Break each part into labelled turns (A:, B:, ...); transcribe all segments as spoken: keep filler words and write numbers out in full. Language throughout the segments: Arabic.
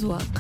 A: الأذواق.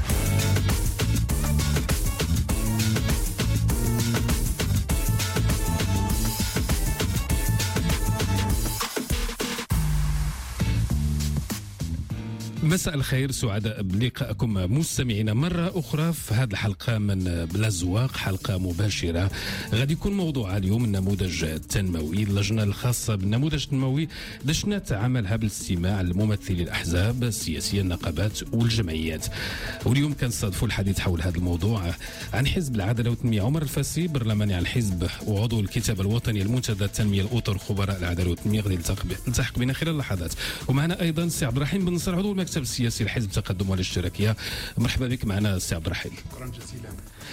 B: مساء الخير، سعداء بلقائكم مستمعينا مرة أخرى في هذه الحلقة من بالأذواق، حلقة مباشرة. غادي يكون موضوع اليوم النموذج التنموي. اللجنة الخاصة بالنموذج التنموي دشنت عملها بالاستماع لممثلي الأحزاب السياسية، النقابات والجمعيات. واليوم كنستضيفوا الحديث حول هذا الموضوع عن حزب العدالة والتنمية عمر الفاسي، برلماني عن الحزب وعضو الكتاب الوطني المنتدى التنمية الأطر، خبراء العدالة والتنمية غادي يلتحق بنا خلال اللحظات. ومعنا أيضا السي عبد الرحيم بن نصر، عضو المكتب السياسي لحزب التقدم والاشتراكية. مرحبا بك معنا السي عبد الرحيم.
C: شكرا جزيلا.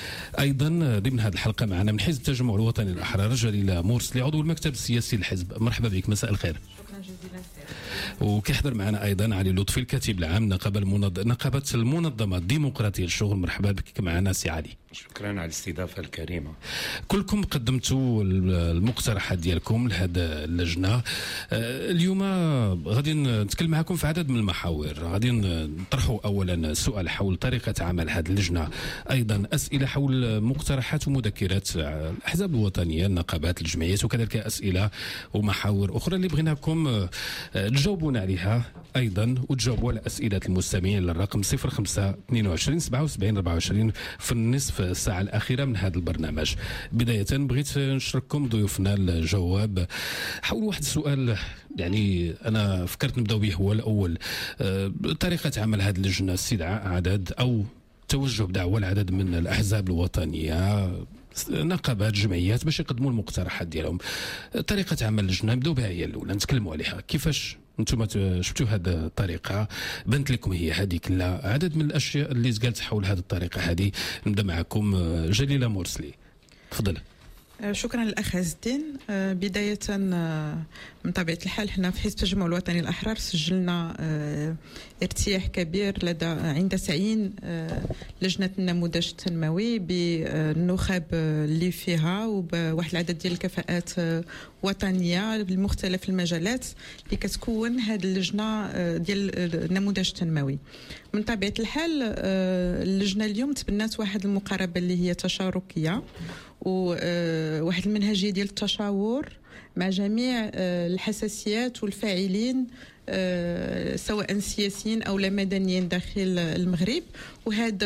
B: ايضا ضمن هذه الحلقه معنا من حزب التجمع الوطني الاحرار جليله مرسلي، عضو المكتب السياسي للحزب. مرحبا بك، مساء الخير.
D: شكرا جزيلا.
B: وكيحضر معنا ايضا علي لطفي، الكاتب العام نقابه المنظ... نقابه المنظمه الديمقراطيه للشغل. مرحبا بك معنا سي علي.
C: شكرا على الاستضافه الكريمه.
B: كلكم قدمتوا المقترحات ديالكم لهذا اللجنه. اليوم غادي نتكلم معكم في عدد من المحاور. غادي نطرحوا اولا سؤال حول طريقه عمل هذه اللجنه، ايضا اسئله حول مقترحات ومذكرات الاحزاب الوطنيه، النقابات، الجمعيات، وكذلك اسئله ومحاور اخرى اللي بغيناكم تجاوبونا عليها ايضا، وتجاوبوا على اسئله المستمعين للرقم صفر خمسة اثنين وعشرين سبعة وسبعين أربعة وعشرين في النصف الساعه الاخيره من هذا البرنامج. بدايه بغيت نشرككم ضيوفنا الجواب حول واحد السؤال، يعني انا فكرت نبداو به هو الاول. أه طريقه عمل هذه اللجنه، استدعاء عدد او توجه بدعوه لعدد من الاحزاب الوطنيه، نقابات، جمعيات، باش يقدموا المقترحات ديالهم. طريقه عمل اللجنه نبداو بها هي الاولى، نتكلموا عليها. كيفاش انتم شفتوا هذه الطريقه؟ بنت لكم هي هذيك؟ لا، عدد من الاشياء اللي قالت حول هذه الطريقه هذه. نبدا معكم جليله مرسلي، تفضل.
D: شكرا للأخ عز الدين. بداية من طبيعة الحال حنا في حزب التجمع الوطني الأحرار سجلنا ارتياح كبير لدى عند تعيين لجنة النموذج التنموي بالنخب اللي فيها وبواحد العدد ديال الكفاءات وطنية بمختلف المجالات اللي كتكون هذه اللجنة ديال النموذج التنموي. من طبيعة الحال اللجنة اليوم تبنات واحد المقاربة اللي هي تشاركية وواحد المنهجية ديال التشاور مع جميع الحساسيات والفاعلين سواء سياسيين أو لا مدنيين داخل المغرب. وهذا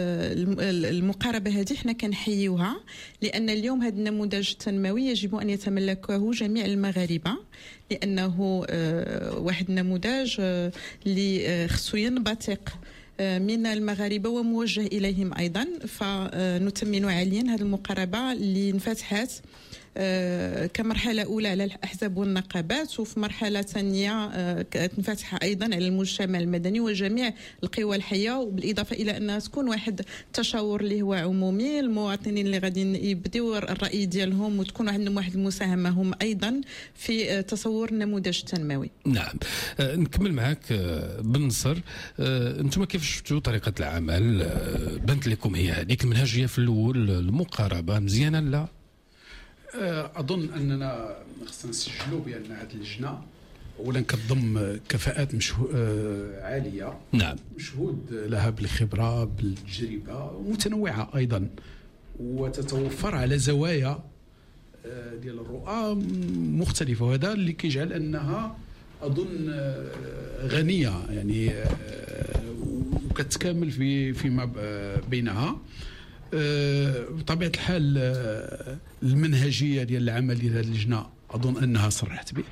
D: المقاربة هذه حنا كنحيوها، لأن اليوم هذا النموذج التنموي يجب أن يتملكه جميع المغاربة، لأنه واحد النموذج اللي خصو ينبثق من المغاربة وموجه إليهم أيضا. فنتمن عاليا هذه المقاربة اللي انفتحت كمرحلة أولى على الأحزاب والنقابات، وفي مرحلة ثانية تنفتح أيضا على المجتمع المدني وجميع القوى الحية، وبالإضافة إلى أنها تكون واحد التشاور اللي هو عمومي، المواطنين اللي غادي يبديو الرأي ديالهم وتكون عندهم واحد المساهمة هم أيضا في تصور النموذج التنموي.
B: نعم. أه نكمل معك بن نصر. أه أنتم كيف شفتوا طريقة العمل؟ أه بنت لكم هي هذيك المنهجية في الأول، المقاربة مزيانة لا؟
C: أظن أننا خصنا نسجلوا بأن هذه اللجنة أولا كتضم كفاءات مشهو... عالية.
B: نعم.
C: مشهود لها بالخبرة بالتجربة ومتنوعة أيضا، وتتوفر على زوايا ديال الرؤى مختلفة، وهذا اللي كيجعل أنها أظن غنية يعني وكتكامل في فيما بينها. بطبيعة الحال المنهجية ديال العمل ديال هذه اللجنة أظن أنها صرحت به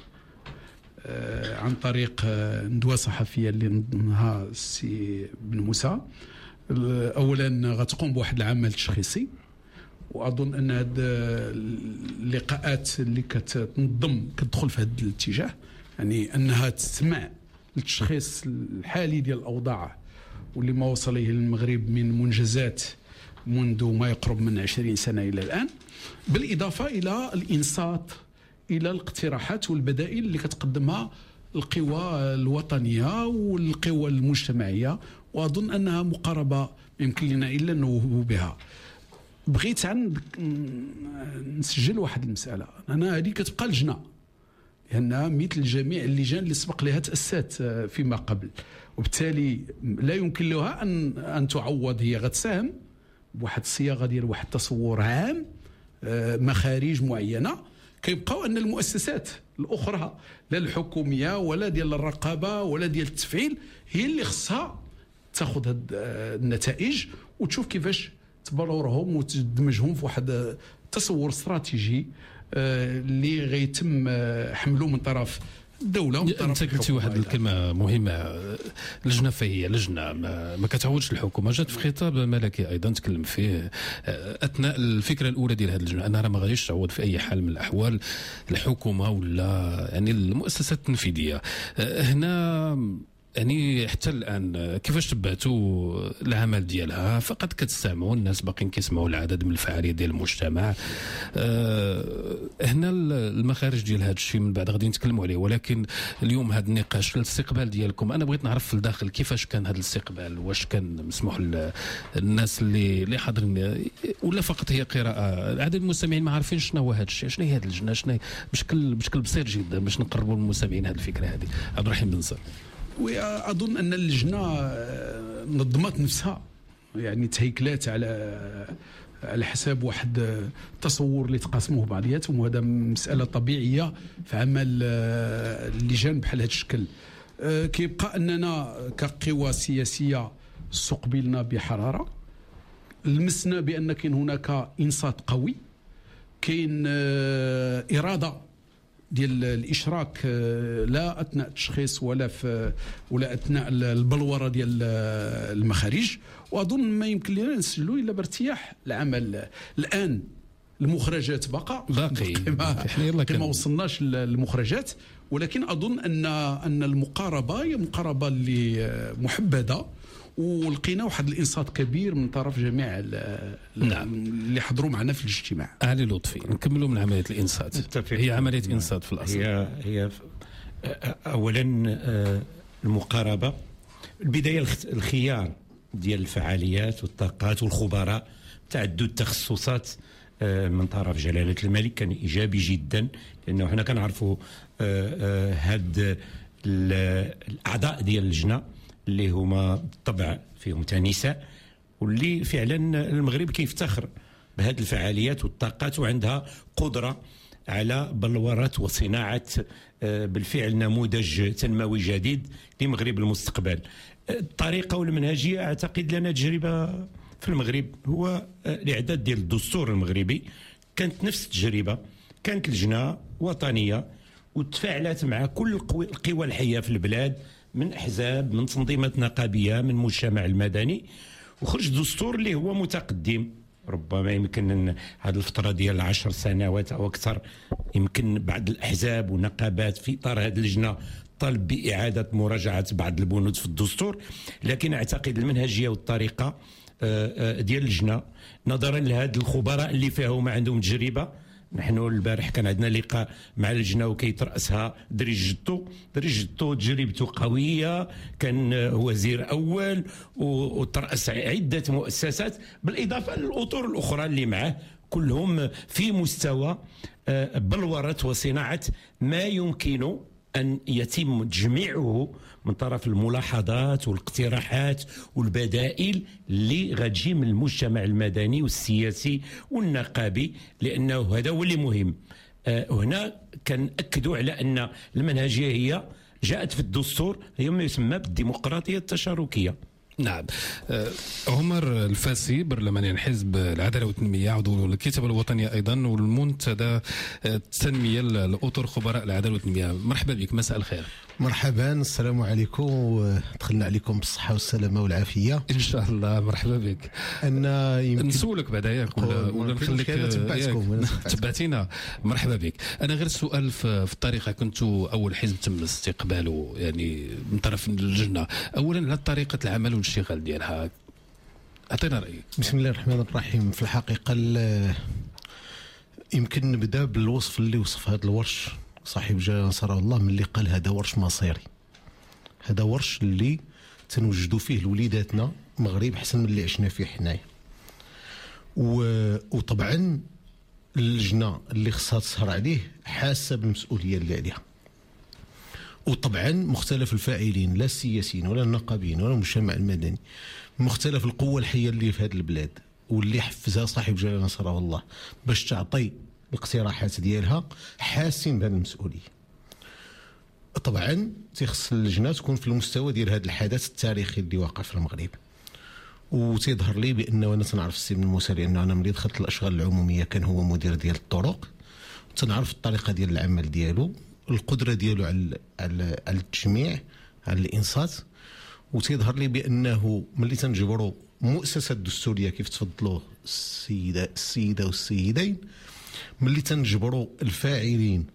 C: عن طريق ندوة صحفية اللي نظمها السي بن موسى. أولا غتقوم بواحد العمل تشخيصي، وأظن أن هذه اللقاءات اللي كتنظم كتدخل في هذا الاتجاه، يعني أنها تسمع التشخيص الحالي ديال الأوضاع واللي ما وصل إليه المغرب من منجزات منذ ما يقرب من عشرين سنة إلى الآن، بالإضافة إلى الإنصات إلى الاقتراحات والبدائل اللي كتقدمها القوى الوطنية والقوى المجتمعية. وأظن أنها مقاربة يمكن لنا إلا نوهب بها. بغيت عن نسجل واحد المسألة، أنا هذه كتبقى لجنة، لأنها مثل جميع اللجان اللي سبق لها تأسست فيما قبل، وبالتالي لا يمكن لها أن أن تعوض. هي غتساهم بواحد الصياغة ديال واحد التصور عام، مخارج معينة. كيبقاو أن المؤسسات الأخرى لا الحكومية ولا ديال الرقابة ولا ديال التفعيل هي اللي خصها تاخذ هاد النتائج وتشوف كيفاش تبلورهم وتدمجهم في واحد تصور استراتيجي اللي غيتم حمله من طرف الدوله.
B: انت قلتي واحد الكلمه مهمه، لجنه فهي لجنه ما, ما كتعودش الحكومه. جات في خطاب ملكي ايضا تكلم فيه اثناء الفكره الاولى ديال هذه اللجنه انها ما غاديش تعوض في اي حال من الاحوال الحكومه ولا يعني المؤسسات التنفيذيه. هنا يعني حتى الان كيفاش تبعتوا العمل ديالها؟ فقط كتستمعوا، الناس باقيين كيسمعوا العدد من الفعاليه ديال المجتمع. أه هنا المخارج ديال هذا الشيء من بعد غادي نتكلموا عليه، ولكن اليوم هذا النقاش الاستقبال ديالكم انا بغيت نعرف في الداخل كيفاش كان هذا الاستقبال. واش كان مسموح للناس اللي اللي حاضرين ولا فقط هي قراءه؟ عدد المستمعين ما عارفين شنو هو هذا الشيء، شنو هي هذه اللجنه، شنو بشكل بشكل بسيط جدا باش نقربوا للمستمعين هذه الفكره هذه. عبد الرحيم بن نصر.
C: وأظن أن اللجنة نظمت نفسها، يعني تهيكلات على على حساب واحد التصور اللي تقاسموه بعضياتهم، وهذا مسألة طبيعية في عمل اللجان بحال هذا الشكل. كيبقى أننا كقوى سياسية استقبلنا بحرارة، لمسنا بأن كاين هناك إنصات قوي، كاين إرادة ديال الاشراك لا اثناء التشخيص ولا في ولا اثناء البلوره ديال المخارج. واظن ما يمكن لنا نسجلوا الا بارتياح العمل. الان المخرجات بقى
B: باقي
C: ما, ما وصلناش للمخرجات، ولكن اظن ان ان المقاربه هي مقاربه اللي محبذه، ولقينا واحد الانصات كبير من طرف جميع نعم. اللي حضروا معنا في الاجتماع.
B: علي لطفي، نكملوا من عمليه الانصات. هي عمليه انصات في الاصل.
A: هي هي اولا المقاربه، البدايه الخيار ديال الفعاليات والطاقات والخبراء، تعدد التخصصات من طرف جلاله الملك كان ايجابي جدا، لانه حنا كنعرفوا هاد الاعضاء ديال اللجنه اللي هما بالطبع فيهم نساء، واللي فعلا المغرب كيفتخر بهذه الفعاليات والطاقات، وعندها قدرة على بلورة وصناعة بالفعل نموذج تنموي جديد لمغرب المستقبل. الطريقة والمنهجية أعتقد لنا تجربة في المغرب، هو الإعداد ديال الدستور المغربي كانت نفس التجربة، كانت لجنة وطنية وتفاعلت مع كل القوى الحية في البلاد، من أحزاب، من تنظيمات نقابية، من المجتمع المدني، وخرج دستور اللي هو متقدم. ربما يمكن هذه الفترة ديال عشر سنوات أو أكثر يمكن بعض الأحزاب ونقابات في إطار هذه اللجنة طلب بإعادة مراجعة بعض البنود في الدستور، لكن أعتقد المنهجية والطريقة ديال اللجنة نظرا لهذه الخبراء اللي فيها وما عندهم تجربة. نحن البارح كان عندنا لقاء مع اللجنه وكيترأسها دريج جدو، دريج جدو تجربته قويه، كان وزير اول وترأس عده مؤسسات، بالاضافه للاطر الاخرى اللي معه، كلهم في مستوى بلوره وصناعه ما يمكن أن يتم تجميعه من طرف الملاحظات والاقتراحات والبدائل اللي غتجي من المجتمع المدني والسياسي والنقابي، لأنه هذا هو اللي مهم. هنا كنأكدوا على أن المنهجية هي جاءت في الدستور، هي ما يسمى بالديمقراطية التشاركية.
B: نعم. عمر الفاسي، برلماني حزب العداله والتنميه، عضو الكتابه الوطنيه ايضا والمنتدى التنميه لاطر خبراء العداله والتنميه. مرحبا بك، مساء الخير.
E: مرحبا، السلام عليكم، دخلنا عليكم بالصحه والسلامه والعافيه
B: ان شاء الله. مرحبا بك.
E: انا يمكن
B: نسولك بعدا ياك ولا ولا نخليك
E: تبعتكم
B: تبعتينا. مرحبا بك. انا غير السؤال في الطريقه، كنتوا اول حزب تم استقباله يعني من طرف اللجنه، اولا على طريقه العمل والاشتغال ديالها، اعطينا رايك.
E: بسم الله الرحمن الرحيم. في الحقيقه يمكن نبدا بالوصف اللي وصف هذا الورش صاحب جلاله نصره الله، من اللي قال هذا ورش مصيري، هذا ورش اللي تنوجدوا فيه لوليداتنا مغرب احسن من اللي عشنا فيه حنايا. وطبعا اللجنه اللي خصها تسهر عليه حاسه بالمسؤوليه اللي عليها، وطبعا مختلف الفاعلين، لا السياسيين ولا النقابيين ولا المجتمع المدني، مختلف القوة الحية اللي في هذه البلاد واللي حفزها صاحب جلالة نصره الله باش تعطي الاقتراحات ديالها، حاسين بهذه المسؤولية. طبعا تيخص اللجنة تكون في المستوى ديال هذا الحدث التاريخي اللي واقع في المغرب. وتيظهر لي بانه انا تنعرف السي بن موسى لانه انا ملي دخلت الاشغال العموميه كان هو مدير ديال الطرق، تنعرف الطريقه ديال العمل ديالو، القدره ديالو على على التجميع، على الانصات. وتيظهر لي بانه ملي تنجبروا مؤسسه الدستوريه كيف تفضلوا السيده السيده والسيدين، ملي تنجبروا الفاعلين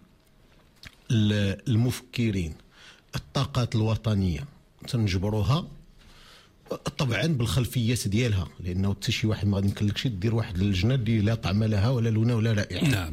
E: المفكرين الطاقات الوطنيه تنجبروها طبعا بالخلفيات ديالها، لانه حتى شي واحد ما غادي نكلكش دير واحد اللجنه اللي لا طعم لها ولا لون ولا رائحه.
B: نعم.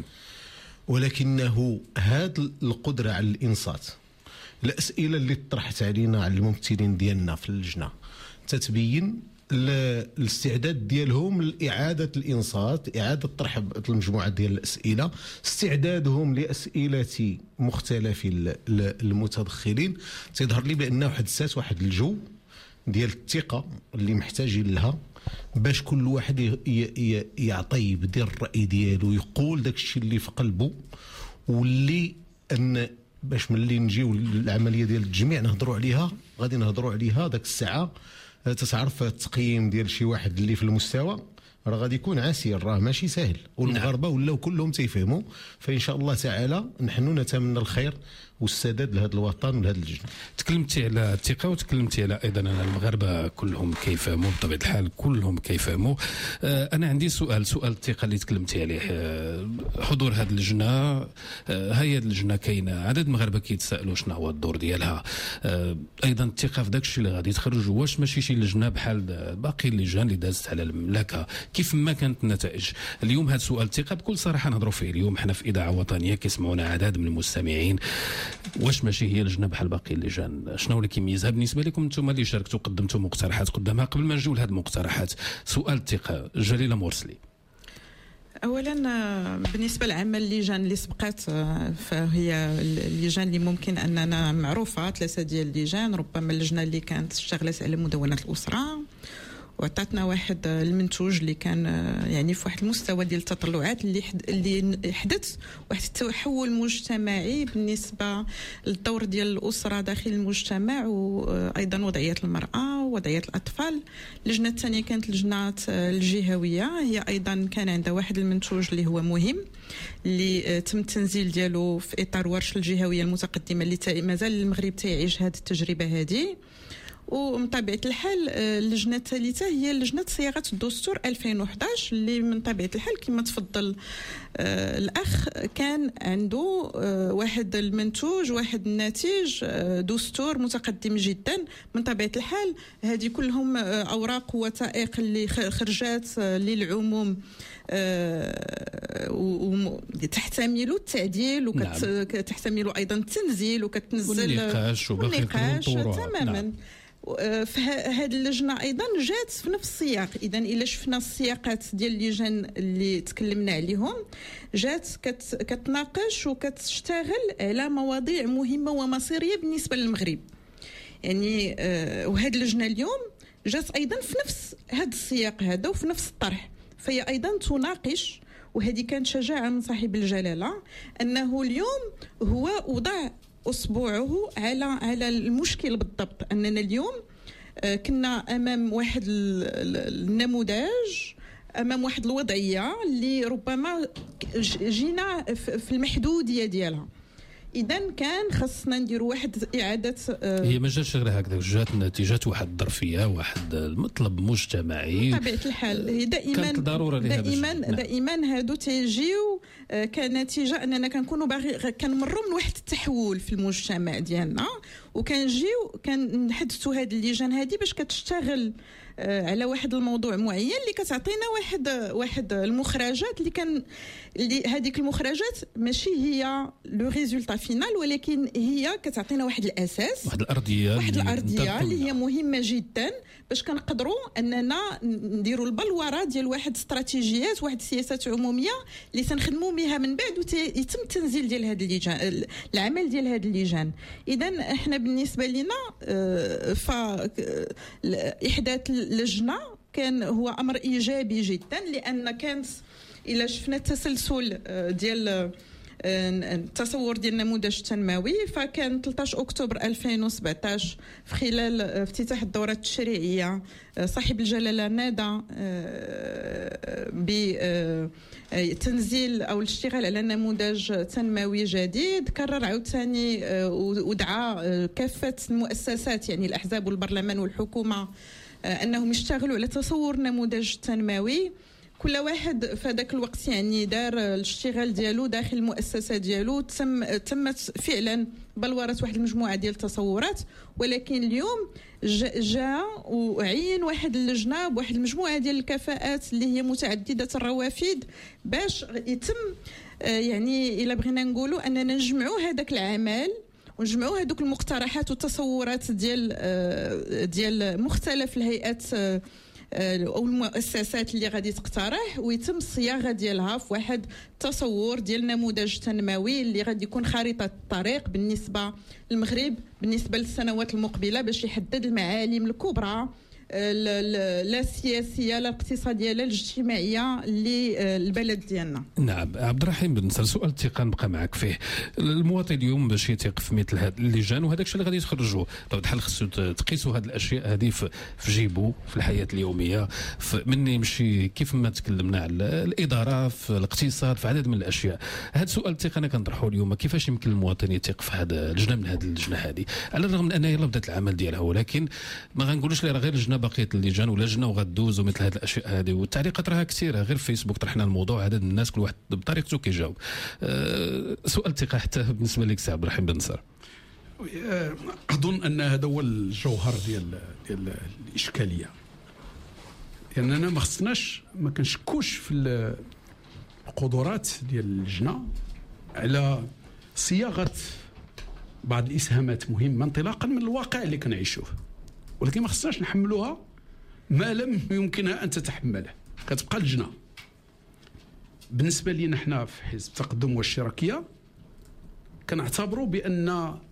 E: ولكنه هذه القدره على الانصات، الاسئله اللي طرحت علينا على الممثلين ديالنا في اللجنه تتبين الاستعداد ديالهم لاعاده الانصات، اعاده طرح المجموعه ديال الاسئله، استعدادهم لاسئله مختلف المتدخلين. تظهر لي بانه حدثت واحد الجو ديال الثقه اللي محتاجين لها باش كل واحد يعطي يبدي الراي ديالو، يقول داك الشيء اللي في قلبه، واللي ان باش ملي نجيو العمليه ديال التجميع نهضروا عليها، غادي نهضروا عليها داك الساعه. تتعرف التقييم ديال شي واحد اللي في المستوى راه غادي يكون عسير، راه ماشي سهل، والمغاربه ولاو كلهم تيفهموا. فان شاء الله تعالى نحن نتمنى الخير والسداد لهذا الوطن ولهذه اللجنه.
B: تكلمتي على الثقه وتكلمتي على ايضا ان المغاربه كلهم كيفهموا، بطبيعه الحال كلهم كيفهموا. آه انا عندي سؤال سؤال الثقه اللي تكلمتي عليه. آه حضور هذه اللجنه، آه هي اللجنه كاينه عدد المغاربه كيتسائلوا شنو هو الدور ديالها. آه ايضا الثقه في داك الشيء اللي غادي تخرج، واش ماشي شي لجنه بحال باقي اللجان اللي دازت على المملكه كيف ما كانت النتائج. اليوم هذا سؤال الثقه بكل صراحه نهضروا فيه اليوم، حنا في اذاعه وطنيه كيسمعونا عدد من المستمعين. واش ماشي هي لجنه بحال باقي اللجان؟ شنو اللي كيميزها بالنسبه لكم انتم اللي شاركتوا قدمتوا مقترحات قدامها؟ قبل ما نجيو لهذه المقترحات، سؤال الثقه، جليله مرسلي.
D: اولا بالنسبه لعمل اللجان اللي سبقت، فهي اللجان اللي ممكن اننا معروفه، ثلاثه ديال اللجان. ربما اللجنه اللي كانت اشتغلت على مدونه الاسره وعطاتنا واحد المنتوج اللي كان يعني في واحد المستوى ديال التطلعات اللي حد اللي حدث واحد التحول مجتمعي بالنسبه للدور ديال الاسره داخل المجتمع، وايضا وضعيه المراه ووضعيه الاطفال. اللجنه الثانيه كانت لجنه الجهويه، هي ايضا كان عندها واحد المنتوج اللي هو مهم، اللي تم التنزيل ديالو في اطار ورش الجهويه المتقدمه اللي مازال المغرب تيعيش هذه التجربه هذه. ومن طبيعه الحال اللجنه الثالثه هي لجنه صياغه الدستور ألفين وأحد عشر، اللي من طبيعه الحال كما تفضل آه الاخ كان عنده آه واحد المنتوج، واحد الناتج، آه دستور متقدم جدا. من طبيعه الحال هذه كلهم آه اوراق ووثائق اللي خرجات آه للعموم أه وتحتمل التعديل وكتحتمل ايضا التنزيل وكتنزل
B: النقاش
D: والنقاش تماما. نعم. فهاد اللجنه ايضا جات في نفس السياق. اذا الا شفنا السياقات ديال اللجان اللي تكلمنا عليهم، جات كت كتناقش وكتشتغل على مواضيع مهمه ومصيريه بالنسبه للمغرب. يعني أه وهاد اللجنه اليوم جات ايضا في نفس هذا السياق هذا وفي نفس الطرح، فهي ايضا تناقش. وهذه كانت شجاعه من صاحب الجلاله انه اليوم هو وضع اصبعه على على المشكل بالضبط. اننا اليوم كنا امام واحد النموذج، امام واحد الوضعيه اللي ربما جينا في المحدوديه ديالها. اذا كان خصنا نديروا واحد اعاده.
B: هي ما جاتش غير هكذا، جات نتيجه واحد الظرفيه، واحد المطلب مجتمعي
D: بطبيعه الحال. دائما
B: كانت ضروره
D: دائما دائما هادو تيجيو كنتيجه اننا كنكونوا باغي كنمروا من واحد التحول في المجتمع ديالنا، وكنجيو كنحدثوا هذه اللجان هذه باش كتشتغل على واحد الموضوع معين اللي كتعطينا واحد واحد المخرجات اللي كان اللي هذيك المخرجات ماشي هي لو ريزولتا فينال، ولكن هي كتعطينا واحد الاساس،
B: واحد الارضيه
D: واحد الارضيه اللي هي مهمه جدا باش كنقدروا اننا نديروا البلوره ديال واحد استراتيجيات، واحد السياسات عموميه اللي تنخدموا بها من بعد ويتم التنزيل ديال هذه اللجان، العمل ديال هذه اللجان. اذا احنا بالنسبه لنا ف احداث اللجنه كان هو امر ايجابي جدا، لان كانت الى شفنا التسلسل ديال التصور ديال النموذج التنموي، فكان ثلاثة عشر أكتوبر ألفين وسبعطاش في خلال افتتاح الدورة التشريعية صاحب الجلالة نادى بتنزيل أو الاشتغال على نموذج تنموي جديد. كرر عاوتاني ودعا كافة المؤسسات يعني الأحزاب والبرلمان والحكومة أنهم يشتغلوا على تصور نموذج تنموي. كل واحد في ذاك الوقت يعني دار الاشتغال ديالو داخل المؤسسه ديالو، تم تمت فعلا بلوره واحد المجموعه ديال التصورات. ولكن اليوم جاء وعين واحد اللجنه بواحد المجموعه ديال الكفاءات اللي هي متعدده الروافد باش يتم يعني الا بغينا نقولوا اننا نجمعوا هذاك العمل ونجمعوا هذوك المقترحات والتصورات ديال ديال مختلف الهيئات او المؤسسات اللي غادي تقترح، ويتم الصياغه ديالها في واحد تصور ديال نموذج تنموي اللي غادي يكون خريطه الطريق بالنسبه للمغرب بالنسبه للسنوات المقبله، باش يحدد المعالم الكبرى لا السياسيه لا الاقتصاديه لا الاجتماعيه للبلد ديالنا.
B: نعم عبد الرحيم بن نصر، سؤال الثقه نبقى معك فيه. المواطن اليوم باش يثق في مثل هذه اللجان وهذاك الشيء اللي غادي تخرجوا بطبيعه الحال خصو تقيسوا هذه الاشياء هذه في جيبو في الحياه اليوميه، من يمشي كيف ما تكلمنا على الاداره في الاقتصاد في عدد من الاشياء. هذا السؤال الثقه انا كنطرحه اليوم، كيفاش يمكن المواطن يثق في هذا اللجنه من هذه اللجنه هذه، على الرغم من انها يلا بدات العمل ديالها، ولكن ما غنقولوش لها غير لجنه بقيه اللجان ولا لجنه وغدوز ومثل هذه الاشياء هذه. والتعليقات راها كثيره، غير في فيسبوك طرحنا الموضوع، عدد من الناس كل واحد بطريقته كيجاوب. أه سؤال الثقه حتى بالنسبه لك سي عبد الرحيم بن نصر.
C: اظن ان هذا هو الجوهر ديال ديال الاشكاليه، لاننا يعني ما خصناش ما كنشكوش في القدرات ديال اللجنه على صياغه بعض الاسهامات مهمه انطلاقا من الواقع اللي كنعيشوه، ولكن ما خصناش نحملوها ما لم يمكنها ان تتحمله. كتبقى لجنه. بالنسبه لنا حنا في حزب التقدم والاشتراكيه كنعتبروا بان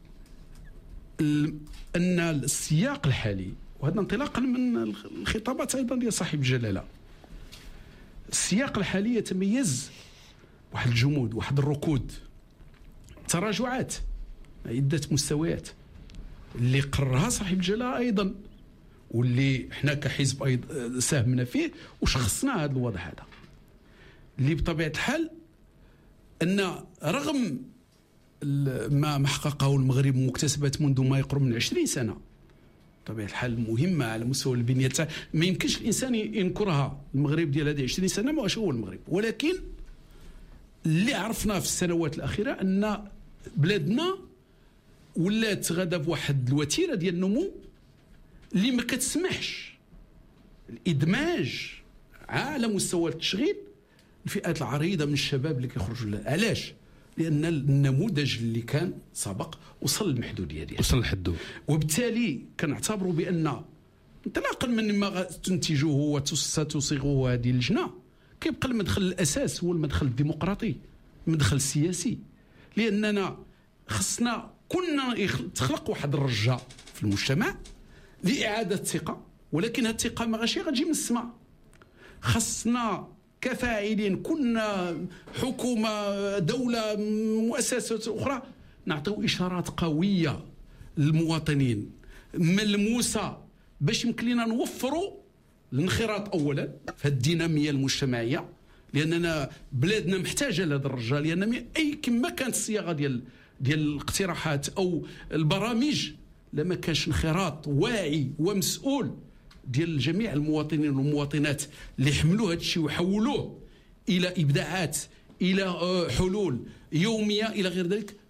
C: ان السياق الحالي، وهذا انطلاقا من الخطابات ايضا ديال صاحب الجلاله، السياق الحالي يتميز واحد الجمود، واحد الركود، تراجعات عده مستويات اللي قررها صاحب الجلاله ايضا، واللي احنا كحزب ايضا ساهمنا فيه وشخصنا هذا الوضع هذا، اللي بطبيعه الحال ان رغم ما حققه المغرب مكتسبات منذ ما يقرب من عشرين سنه بطبيعه الحال مهمه على مستوى البنيه، ما يمكنش الانسان ينكرها. المغرب ديال هذه عشرين سنه ماشي هو المغرب، ولكن اللي عرفنا في السنوات الاخيره ان بلادنا ولات غادا بواحد الوتيره ديال النمو اللي ما كتسمحش الادماج على مستوى التشغيل الفئات العريضه من الشباب اللي كيخرجوا لها. علاش؟ لان النموذج اللي كان سبق وصل للمحدوديه ديالو،
B: وصل لحدو،
C: وبالتالي كنعتبروا بان انطلاقا من ما تنتجه وستصيغه هذه اللجنه كيبقى المدخل الاساس هو المدخل الديمقراطي، المدخل السياسي، لاننا خصنا كنا تخلق واحد الرجاء في المجتمع لاعاده الثقه، ولكن هذه الثقه ما غاشي غتجي من السماء. خصنا كفاعلين كنا حكومه دوله مؤسسات اخرى نعطيو اشارات قويه للمواطنين ملموسه باش يمكن لنا نوفروا الانخراط اولا في الديناميه المجتمعيه، لاننا بلادنا محتاجه لهذا الرجال، لان اي كما كانت الصياغه ديال ديال الاقتراحات او البرامج لما كانش انخراط واعي ومسؤول ديال جميع المواطنين والمواطنات اللي يحملوا هذا الشيء ويحولوه الى ابداعات، الى حلول يوميه الى غير ذلك،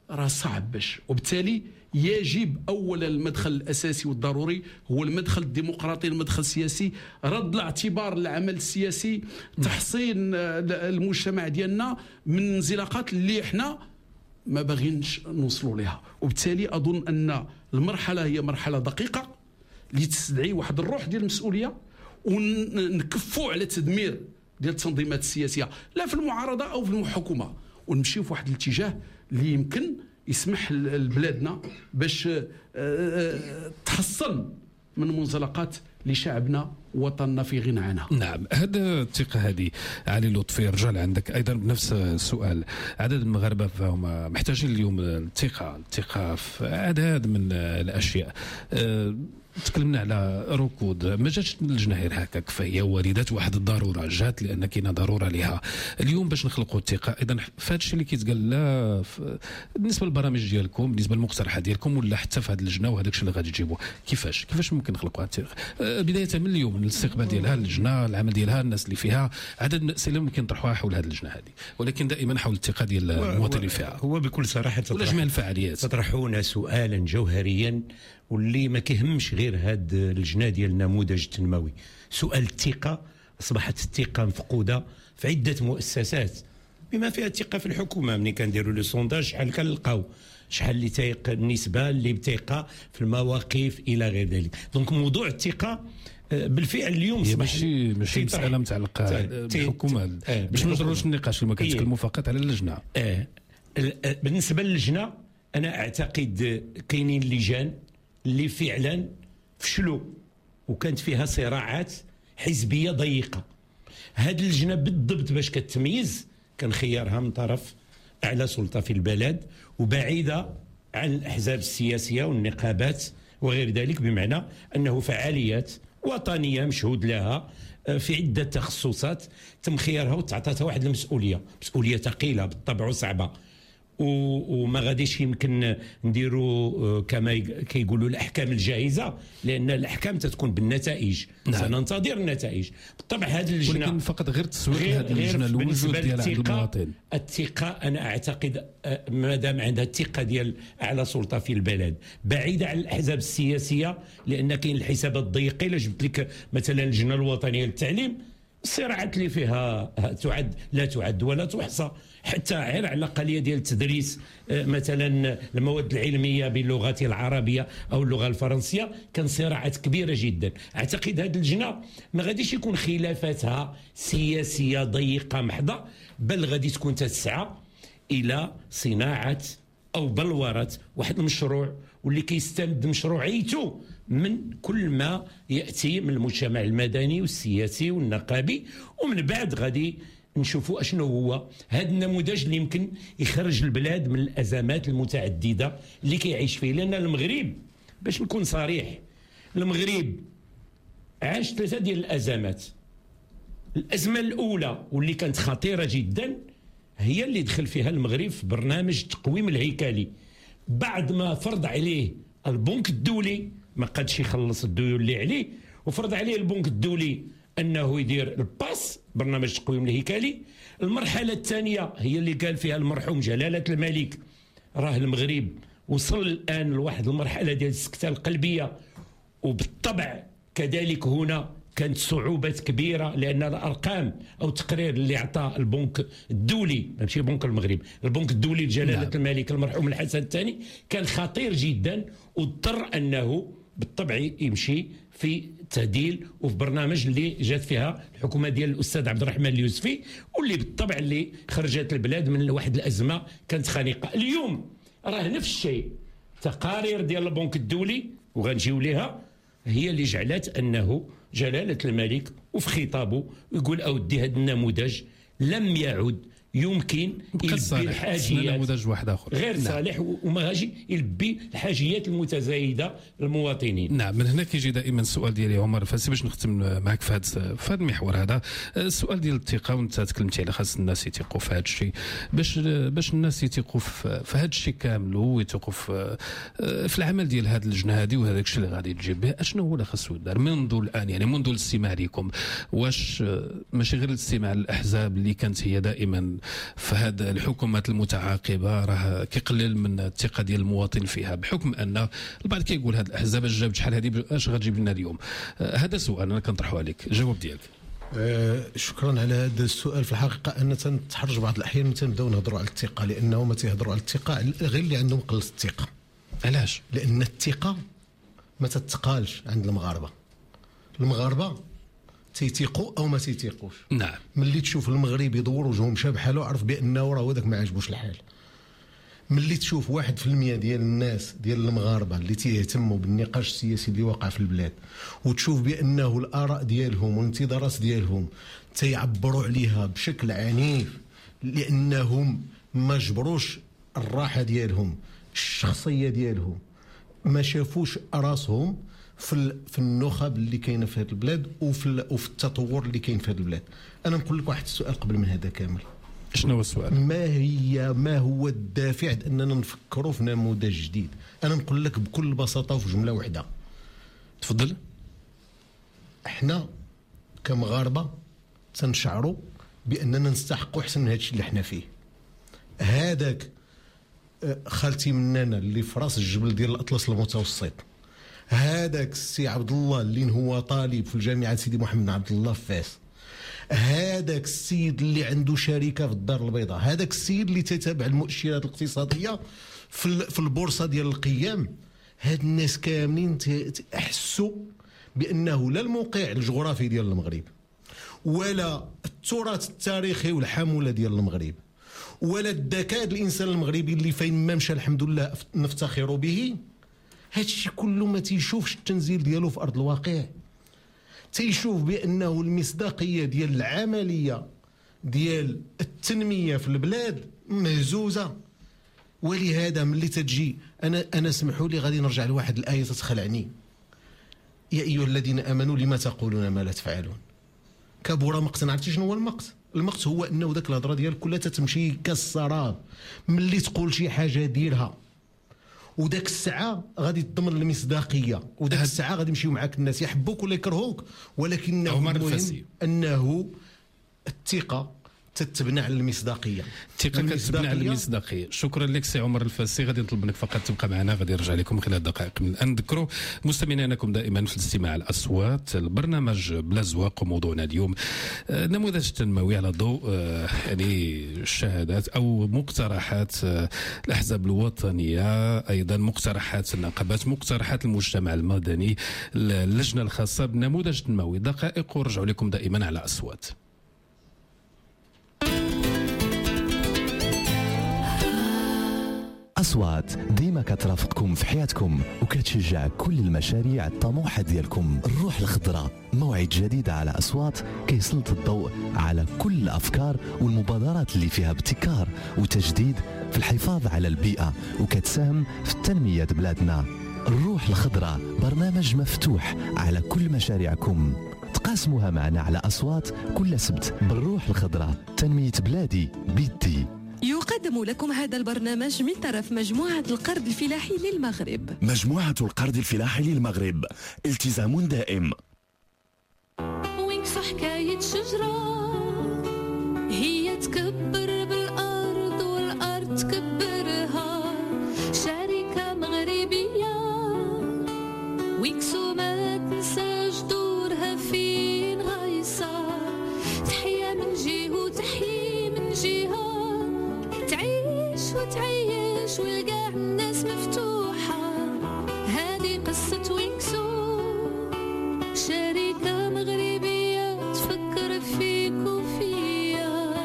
C: راه صعب باش، وبالتالي يجب اولا المدخل الاساسي والضروري هو المدخل الديمقراطي، المدخل السياسي، رد الاعتبار للعمل السياسي، تحصين المجتمع ديالنا من انزلاقات اللي احنا ما باغينش نوصلوا لها. وبالتالي اظن ان المرحله هي مرحله دقيقه اللي تستدعي واحد الروح ديال المسؤوليه، ونكفوا على تدمير ديال التنظيمات السياسيه لا في المعارضه او في الحكومه، ونمشي في واحد الاتجاه اللي يمكن يسمح لبلادنا باش تحصن من منزلقات لشعبنا وطننا في غنى عنها.
B: نعم، هذا الثقة هذه علي لطفي، رجال عندك أيضا بنفس السؤال. عدد المغاربة فهم محتاجين اليوم الثقة، الثقة في عدد من الأشياء. أه تكلمنا على ركود، ما جاتش الجماهير هكاك، فهي واردات واحد الضروره جات لان كاينه ضروره لها اليوم باش نخلقوا الثقه. ايضا في هذا الشيء اللي كيتقال لا بالنسبه للبرامج ديالكم، بالنسبه للمقترحات ديالكم، ولا حتى في هذه اللجنه وهذاك الشيء اللي غادي تجيبوه، كيفاش كيفاش ممكن نخلقوا الثقه بدايه من اليوم، من الاستقبال ديالها اللجنه، العمل ديالها، الناس اللي فيها، عدد الاسئله ممكن نطرحوها حول هذه اللجنه هذه، ولكن دائما حول الثقه ديال المواطنين فيها.
A: هو بكل صراحه
B: ولا جميع الفعاليات
A: تطرحون سؤالا جوهريا واللي ما كيهمش غير هاد اللجنه ديال النموذج التنموي. سؤال الثقه، اصبحت الثقه مفقوده في عده مؤسسات بما فيها الثقه في الحكومه. ملي كنديروا لو سونداج شحال كنلقاو شحال اللي تيق النسبه اللي بثقه في المواقف الى غير ذلك. دونك موضوع الثقه بالفعل اليوم
B: هي ماشي ماشي مساله متعلقه بالحكومه آه باش ما نجروش النقاش، ما كنتكلموا فقط على اللجنه.
A: اه بالنسبه للجنه انا اعتقد كاينين لجان اللي فعلا فشلوا وكانت فيها صراعات حزبيه ضيقه. هذه اللجنه بالضبط باش كتميز كان خيارها من طرف اعلى سلطه في البلد وبعيده عن الاحزاب السياسيه والنقابات وغير ذلك، بمعنى انه فعاليات وطنيه مشهود لها في عده تخصصات تم خيارها وتعطاتها واحد المسؤوليه، مسؤوليه ثقيله بالطبع وصعبه، وما غاديش يمكن نديروا كما كيقولوا الاحكام الجاهزه، لان الاحكام تتكون بالنتائج. نعم. سننتظر النتائج بالطبع. هذه اللجنه
B: ولكن فقط غير تسويق هذه اللجنه الوجود ديالها عند المواطن.
A: الثقه انا اعتقد ما دام عندها الثقه ديال اعلى سلطه في البلد بعيده عن الاحزاب السياسيه، لان كاين الحسابات الضيقه. الا جبت لك مثلا اللجنه الوطنيه للتعليم، الصراعات اللي فيها تعد لا تعد ولا تحصى، حتى غير على الأقلية ديال التدريس مثلا المواد العلمية باللغة العربية أو اللغة الفرنسية كان صراعات كبيرة جدا. أعتقد هذه اللجنة ما غاديش يكون خلافاتها سياسية ضيقة محضة، بل غادي تكون تسعى إلى صناعة أو بلورة واحد المشروع واللي كيستند مشروعيته من كل ما يأتي من المجتمع المدني والسياسي والنقابي، ومن بعد غادي نشوفوا اشنو هو هذا النموذج اللي يمكن يخرج البلاد من الازمات المتعدده اللي كيعيش فيه. لان المغرب باش نكون صريح، المغرب عاش ثلاثه ديال الازمات. الازمه الاولى واللي كانت خطيره جدا هي اللي دخل فيها المغرب في برنامج التقويم الهيكلي بعد ما فرض عليه البنك الدولي، ما قادش يخلص الديون اللي عليه، وفرض عليه البنك الدولي انه يدير الباس برنامج التقويم الهيكلي. المرحله الثانيه هي اللي قال فيها المرحوم جلاله الملك راه المغرب وصل الان لواحد المرحله ديال السكته القلبيه، وبالطبع كذلك هنا كانت صعوبات كبيره لان الارقام او التقرير اللي عطى البنك الدولي، ماشي بنك المغرب، البنك الدولي لجلاله نعم. الملك المرحوم الحسن الثاني كان خطير جدا، واضطر انه بالطبع يمشي في تعديل وفي برنامج اللي جات فيها الحكومه ديال الاستاذ عبد الرحمن اليوسفي، واللي بالطبع اللي خرجت البلاد من واحد الازمه كانت خانقه. اليوم راه نفس الشيء، تقارير ديال البنك الدولي وغنجيو ليها هي اللي جعلت انه جلاله الملك وفي خطابه يقول اودي هذا النموذج لم يعد يمكن يلبي الحاجيات،
B: نموذج واحد اخر
A: غير نعم. صالح وما غادي يلبي الحاجيات المتزايده للمواطنين.
B: نعم، من هنا كيجي دائما السؤال ديالي عمر فاسي باش نختم معك في هذا في هذا المحور هذا، السؤال ديال الثقه، وانت تكلمتي على خاص الناس يثقوا في هذا الشيء، باش باش الناس يثقوا في هذا الشيء كامل ويثقوا في في العمل ديال هذه اللجنه هذه وهذاك الشيء اللي غادي تجيب به، اشنو هو اللي خاصو يدار منذ الان، يعني منذ الاستماع لكم؟ واش ماشي غير الاستماع للاحزاب اللي كانت هي دائما فهذا الحكومات المتعاقبه راه كيقلل من الثقه ديال المواطن فيها، بحكم ان البعض كيقول هذه الاحزاب اش جابت شحال هذه اش غتجيب لنا اليوم؟ هذا سؤال انا كنطرحه عليك، الجواب ديالك.
E: أه شكرا على هذا السؤال. في الحقيقه انا تنتحرج بعض الاحيان ملي تنبداو نهضروا على الثقه، لانه ما تيهضروا على الثقه غير اللي عندهم قله الثقه.
B: علاش؟
E: لان الثقه ما تتقالش عند المغاربه. المغاربه تيتيقوا او ما تيتيقوش.
B: نعم.
E: ملي تشوف المغرب يدور وجههم شاب حاله عرف بانه راه هو داك ما عجبوش الحال. ملي تشوف واحد في المية ديال الناس ديال المغاربه اللي تيهتموا بالنقاش السياسي اللي واقع في البلاد، وتشوف بانه الاراء ديالهم والانتظارات ديالهم تيعبروا عليها بشكل عنيف لانهم ما جبروش الراحه ديالهم، الشخصيه ديالهم، ما شافوش راسهم في في النخب اللي كاينه في هذه البلاد وفي وفي التطور اللي كاين في هذه البلاد. انا نقول لك واحد السؤال قبل من هذا كامل.
B: شنو هو السؤال؟
E: ما هي ما هو الدافع اننا نفكروا في نموذج جديد؟ انا نقول لك بكل بساطه وفي جمله واحده.
B: تفضل.
E: احنا كمغاربه تنشعروا باننا نستحقوا احسن من هذا الشيء اللي احنا فيه. هذاك خالتي مننا اللي في راس الجبل ديال الاطلس المتوسط، هذاك السي عبد الله اللي هو طالب في الجامعه سيدي محمد بن عبد الله في فاس، هذاك السيد اللي عنده شركه في الدار البيضاء، هذاك السيد اللي تتابع المؤشرات الاقتصاديه في في البورصه ديال القيام، هاد الناس كاملين تحسوا بانه لا الموقع الجغرافي ديال المغرب ولا التراث التاريخي والحموله ديال المغرب ولا الذكاء الانسان المغربي اللي فين ما مشى الحمد لله نفتخر به، هذا الشيء كله ما تيشوفش التنزيل ديالو في ارض الواقع. تيشوف بانه المصداقيه ديال العمليه ديال التنميه في البلاد مهزوزه. ولهذا ملي تجي انا انا سمحوا لي غادي نرجع لواحد الايه تتخلعني، يا ايها الذين امنوا لما تقولون ما لا تفعلون. كبر مقتا. عرفتي شنو هو المقت؟ المقت هو انه ذاك الهضره ديالك كلها تتمشي كالسراب. ملي تقول شي حاجه ديرها وداك الساعه غادي تضمن المصداقيه، وداك الساعه غادي يمشيو معاك الناس يحبوك ولا يكرهوك، ولكن المهم انه الثقه تتبنى على المصداقيه.
B: الثقه كتبنى على المصداقيه. شكرا لك سي عمر الفاسي. غادي نطلب منك فقط تبقى معنا، غادي نرجع لكم خلال دقائق من الان. نذكروا مستمعينا انكم دائما في الاستماع الاصوات، البرنامج بلا زواق، وموضوعنا اليوم نموذج تنموي على ضوء يعني الشهادات او مقترحات الاحزاب الوطنيه، ايضا مقترحات النقابات، مقترحات المجتمع المدني، اللجنه الخاصه بنموذج تنموي. دقائق ونرجع لكم دائما على اصوات.
F: أصوات ديما كترافقكم في حياتكم وكتشجع كل المشاريع الطموحة ديالكم. الروح الخضراء، موعد جديد على أصوات كيسلط الضوء على كل الأفكار والمبادرات اللي فيها ابتكار وتجديد في الحفاظ على البيئة وكتساهم في تنمية بلادنا. الروح الخضراء برنامج مفتوح على كل مشاريعكم، تقاسموها معنا على أصوات كل سبت. بالروح الخضراء تنمية بلادي بيدي.
G: يقدم لكم هذا البرنامج من طرف مجموعة القرض الفلاحي للمغرب.
H: مجموعة القرض الفلاحي للمغرب، التزام دائم.
I: وينكس حكاية شجرة هي تكبر بالأرض والأرض تكبرها، شركة مغربية وينكسو ما تنساش دورها فين غايصة. تحية من جهة وتحية من جهة، تعيش وتعيش والقاع الناس مفتوحة. هذه قصة وينكسو، شركة مغربية تفكر فيك وفيا.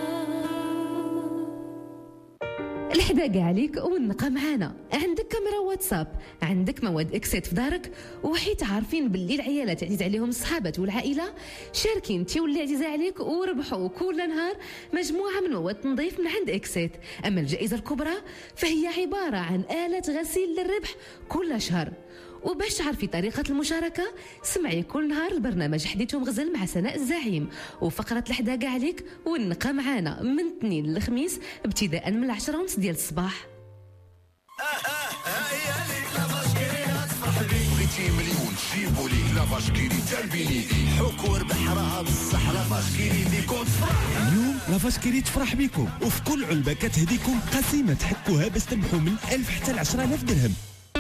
G: الحداقة عليك ونقى معانا. عندك كاميرا واتساب، عندك مواد اكسيت في دارك، وحيت عارفين باللي العيالات عزيز عليهم الصحابات والعائله، شاركي انت واللي عزيز عليك وربحوا كل نهار مجموعه من مواد تنظيف من عند اكسيت. اما الجائزه الكبرى فهي عباره عن آلة غسيل للربح كل شهر. وباش تعرفي طريقة المشاركة سمعي كل نهار البرنامج حديث ومغزل مع سناء الزعيم وفقرة الحداقة عليك ونقى معانا من الاثنين للخميس ابتداء من العشرة ونص ديال الصباح.
H: مليون
J: جيبوا لي لافاش كيري تالبيني حك وربح راها بصح لافاش كيري ديكم تفرح.
K: اليوم لافاش كيري تفرح بكم وفي كل علبة كتهديكم قسيمة تحكوها باش تربحوا من ألف حتى ل عشرة آلاف درهم.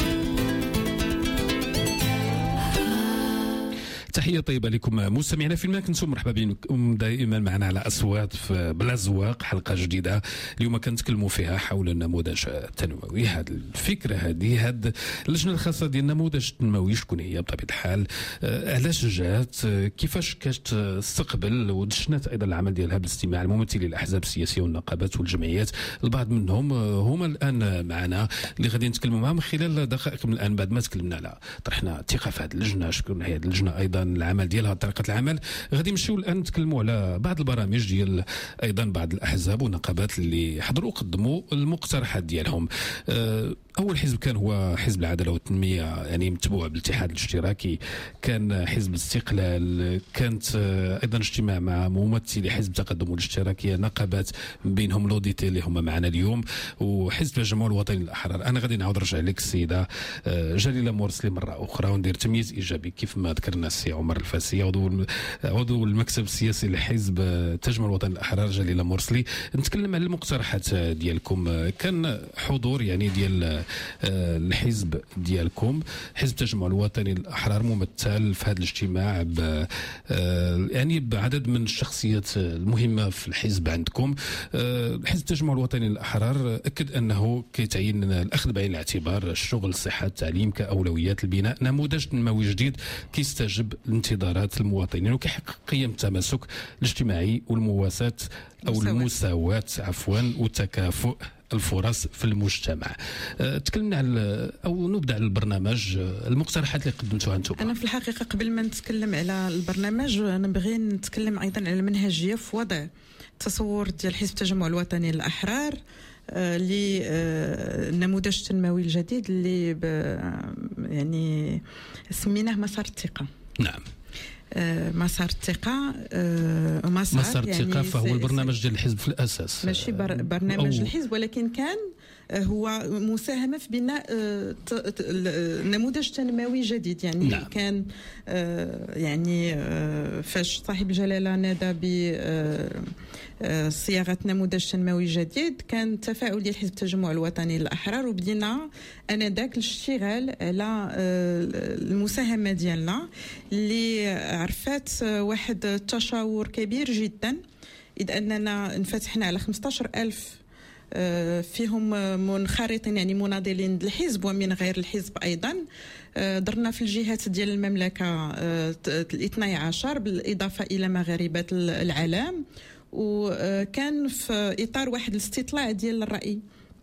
B: تحية طيبة لكم مستمعينا في الماء، كنتم مرحبا بكم دائما معنا على أصوات في بلا زواق، حلقة جديدة اليوم كنتكلموا فيها حول النموذج التنموي. هذه الفكرة هذه هاد اللجنة الخاصة ديال النموذج التنموي شكون هي بطبيعة الحال، آه علاش جات، آه كيفاش كتستقبل، ودشنات أيضا العمل ديالها بالاستماع لممثلي الأحزاب السياسية والنقابات والجمعيات. البعض منهم آه هما الآن معنا اللي غادي نتكلموا معهم خلال دقائق من الآن بعد ما تكلمنا على طرحنا الثقة في هذه اللجنة، شكون هي هذه اللجنة أيضا، العمل ديالها، طريقه العمل. غادي نمشيو الان نتكلموا على بعض البرامج ديال ايضا بعض الاحزاب والنقابات اللي حضروا وقدموا المقترحات ديالهم. اول حزب كان هو حزب العداله والتنميه، يعني متبوع بالاتحاد الاشتراكي، كان حزب الاستقلال، كانت ايضا اجتماع مع ممثلي حزب التقدم والاشتراكيه، نقابات بينهم لوديتي اللي هما معنا اليوم، وحزب الجمهور الوطني الاحرار. انا غادي نعاود نرجع لك السيده جليله مرسلي مره اخرى وندير تمييز ايجابي كيف ما ذكرنا السي عمر الفاسي عضو عضو المكتب السياسي لحزب التجمع الوطني الاحرار جليله مرسلي. نتكلم على المقترحات ديالكم. كان حضور يعني ديال الحزب ديالكم، حزب التجمع الوطني الاحرار، ممثل في هذا الاجتماع ب يعني بعدد من الشخصيات المهمه في الحزب عندكم. حزب التجمع الوطني الاحرار اكد انه كيتعين الاخذ بعين الاعتبار الشغل، الصحه، التعليم كاولويات البناء نموذج تنموي جديد كيستجب لانتظارات المواطنين وكيحقق قيم التماسك الاجتماعي والمواساة او المساواة عفوا والتكافؤ الفرص في المجتمع. أه تكلمنا على او نبدا على البرنامج، المقترحات اللي قدمتوها انتم.
D: انا في الحقيقه قبل ما نتكلم على البرنامج نبغي نتكلم ايضا على المنهجيه في وضع التصور ديال حزب التجمع الوطني الاحرار للنموذج التنموي الجديد اللي يعني سميناه مسار الثقه.
B: نعم.
D: آه مسار الثقة، آه مسار,
B: مسار الثقة يعني فهو البرنامج ديال الحزب في الأساس،
D: ماشي بر برنامج الحزب، ولكن كان آه هو مساهمة في بناء آه نموذج تنموي جديد. يعني نعم. كان آه يعني آه فاش صاحب الجلالة نادى ب آه صياغة نموذج تنموي جديد، كان تفاعل ديال حزب التجمع الوطني الأحرار، وبدينا أنذاك الاشتغال على المساهمة ديالنا اللي عرفت واحد التشاور كبير جدا، إذ أننا انفتحنا على خمسطاش ألف فيهم منخرطين يعني مناضلين للحزب ومن غير الحزب أيضا. درنا في الجهات ديال المملكة الاثني عشر بالإضافة إلى مغاربة العالم، وكان في إطار واحد الاستطلاع ديال الرأي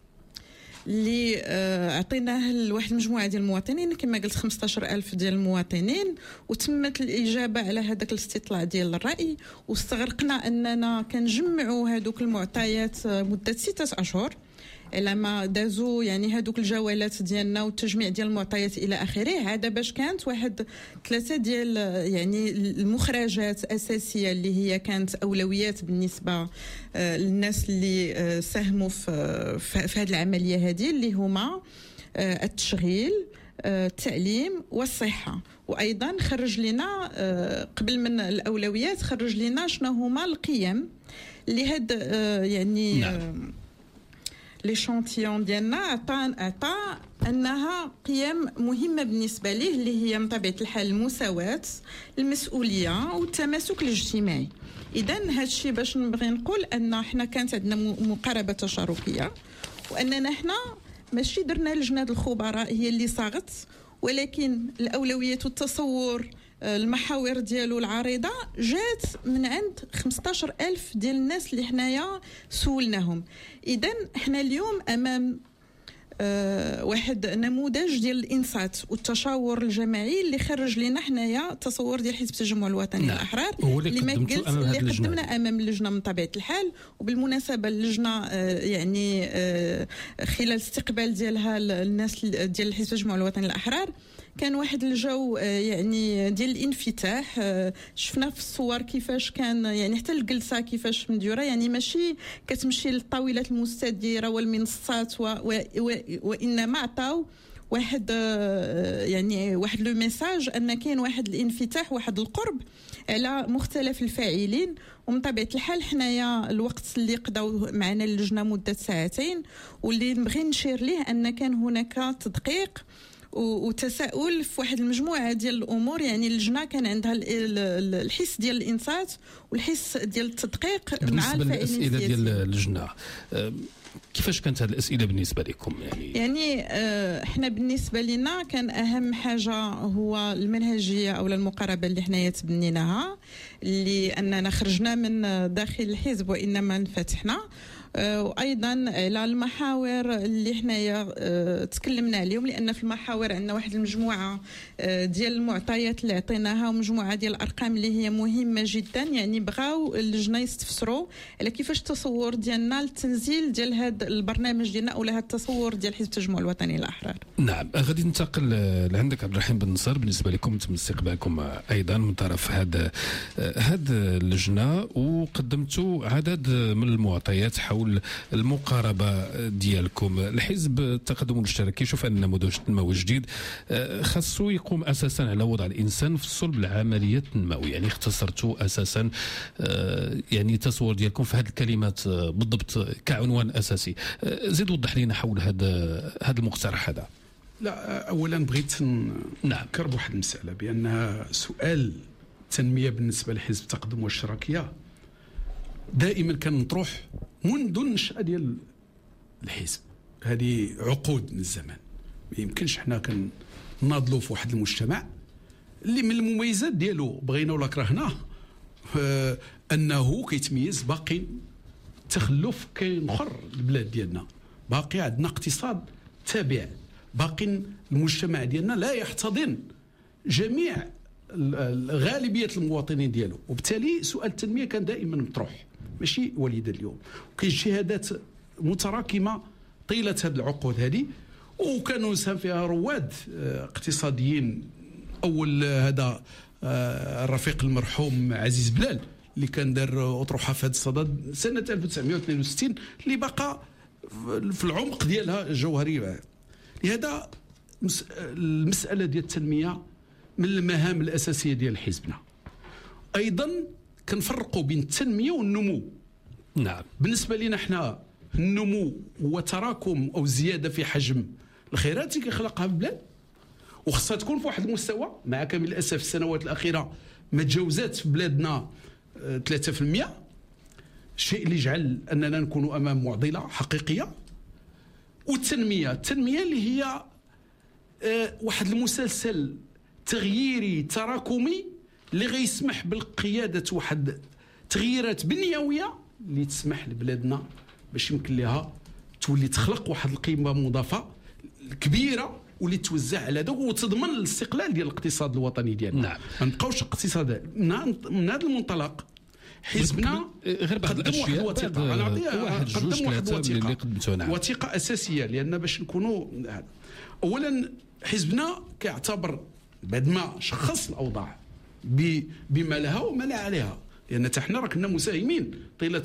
D: اللي اعطيناه لواحد المجموعه ديال المواطنين كما قلت خمسطاش ألف ديال المواطنين، وتمت الاجابه على هذاك الاستطلاع ديال الراي، واستغرقنا اننا كنجمعوا هذوك المعطيات مده ستة اشهر على ما دازوا يعني هذوك الجولات ديالنا والتجميع ديال المعطيات الى اخره. هذا باش كانت واحد ثلاثه ديال يعني المخرجات اساسيه اللي هي كانت اولويات بالنسبه للناس اللي ساهموا في في هذه العمليه هذه، اللي هما التشغيل، التعليم والصحه. وايضا خرج لنا قبل من الاولويات خرج لنا شنو هما القيم اللي هاد يعني نعم. ليشانتيون ديالنا عطى عطى انها قيم مهمه بالنسبه ليه، اللي هي من طبيعه الحال المساواه، المسؤوليه والتماسك الاجتماعي. اذا هذا الشيء باش نبغي نقول ان حنا كانت عندنا مقاربه تشاركيه، واننا حنا ماشي درنا لجنه الخبراء هي اللي صاغت، ولكن الاولويات والتصور المحاور ديالو العريضه جات من عند خمسطاش ألف ديال الناس اللي حنايا سولناهم. اذا احنا اليوم امام أه واحد نموذج ديال الانصات والتشاور الجماعي اللي خرج لنا حنايا تصور ديال حزب التجمع الوطني نعم. الاحرار
B: اللي ما قلت
D: اللي قدمنا امام اللجنه من طبيعه الحال. وبالمناسبه اللجنه أه يعني أه خلال استقبال ديالها الناس ديال حزب التجمع الوطني الاحرار كان واحد الجو يعني ديال الانفتاح. شفنا في الصور كيفاش كان يعني حتى الجلسه كيفاش مديوره، يعني ماشي كتمشي للطاولات المستديره والمنصات و... و... و... وانما عطاو واحد يعني واحد لو ميساج ان كاين واحد الانفتاح واحد القرب على مختلف الفاعلين. ومن طبيعه الحال حنايا الوقت اللي قضاو معنا اللجنه مده ساعتين واللي نبغي نشير ليه ان كان هناك تدقيق وتساؤل في واحد المجموعه ديال الامور. يعني اللجنه كان عندها الحس ديال الانصات والحس ديال التدقيق مع الفاعلين.
B: بالنسبه للاسئله ديال اللجنه كيفاش كانت هذه الاسئله بالنسبه لكم؟ يعني
D: يعني احنا بالنسبه لنا كان اهم حاجه هو المنهجيه او المقاربه اللي حنايا تبنيناها، اللي اننا خرجنا من داخل الحزب وانما انفتحنا، وايضا على المحاور اللي حنايا تكلمنا عليهم، لان في المحاور عندنا واحد المجموعه ديال المعطيات اللي عطيناها ومجموعه ديال الارقام اللي هي مهمه جدا. يعني بغاو اللجنه يستفسروا على كيفاش التصور ديالنا للتنزيل ديال هذا البرنامج ديالنا او لهذا التصور ديال حزب التجمع الوطني الاحرار.
B: نعم، غادي ننتقل لعندك عبد الرحيم بن نصر. بالنسبه لكم تم استقبالكم ايضا من طرف هذا هذا اللجنه وقدمتوا عدد من المعطيات حول المقاربه ديالكم. الحزب التقدم الاشتراكي يشوف ان نموذج التنموي الجديد خاصو يقوم اساسا على وضع الانسان في صلب العمليه التنمويه. يعني اختصرتوا اساسا يعني التصور ديالكم في هذه الكلمات بالضبط كعنوان اساسي. زيد وضح لنا حول هذا هذا المقترح هذا.
C: لا، اولا بغيت نذكر بواحد المساله بان سؤال التنميه بالنسبه لحزب التقدم والاشتراكيه دائما كان مطروح منذ النشأة ديال الحزب. هذه عقود من الزمان. ما يمكنش حنا كناضلوا في واحد المجتمع اللي من المميزات ديالو بغينا ولا كرهناه آه انه كيتميز باقي تخلف كاين اخر البلاد ديالنا، باقي عندنا اقتصاد تابع، باقي المجتمع ديالنا لا يحتضن جميع غالبيه المواطنين ديالو، وبالتالي سؤال التنميه كان دائما مطروح ماشي وليد اليوم. وكاين شهادات متراكمه طيله هذه العقود هذه، وكانوا ساهم فيها رواد اقتصاديين. اول هذا الرفيق المرحوم عزيز بلال اللي كان دار اطروحه في هذا الصدد سنه ألف وتسعمائة واثنين وستين اللي بقى في العمق ديالها جوهري. لهذا المساله ديال التنميه من المهام الاساسيه ديال حزبنا. ايضا كنفرقوا بين التنميه والنمو.
B: نعم،
C: بالنسبه لنا احنا النمو هو تراكم او زياده في حجم الخيرات اللي كيخلقها البلاد، وخصها تكون في واحد المستوى. مع كامل الاسف السنوات الاخيره ما تجاوزات في بلادنا ثلاثة بالمئة، الشيء اللي يجعل اننا نكون امام معضله حقيقيه. والتنميه التنميه اللي هي واحد المسلسل تغييري تراكمي اللي غيسمح بالقياده واحد تغييرات بنيويه اللي تسمح لبلادنا باش يمكن لها تولي تخلق واحد القيمه مضافه كبيره واللي توزع على هذا وتضمن الاستقلال ديال الاقتصاد الوطني ديالنا.
B: نعم.
C: ما نبقاوش اقتصاد من هذا المنطلق. حزبنا
B: غير بعض
C: قدم واحد الوثيقه، انا نعطيها قدم واحد
B: الوثيقه
C: وثيقه اساسيه لان باش نكونوا. اولا حزبنا كيعتبر بعد ما شخص الاوضاع بما لها وما لا عليها، لان حتى حنا راه كنا مساهمين طيله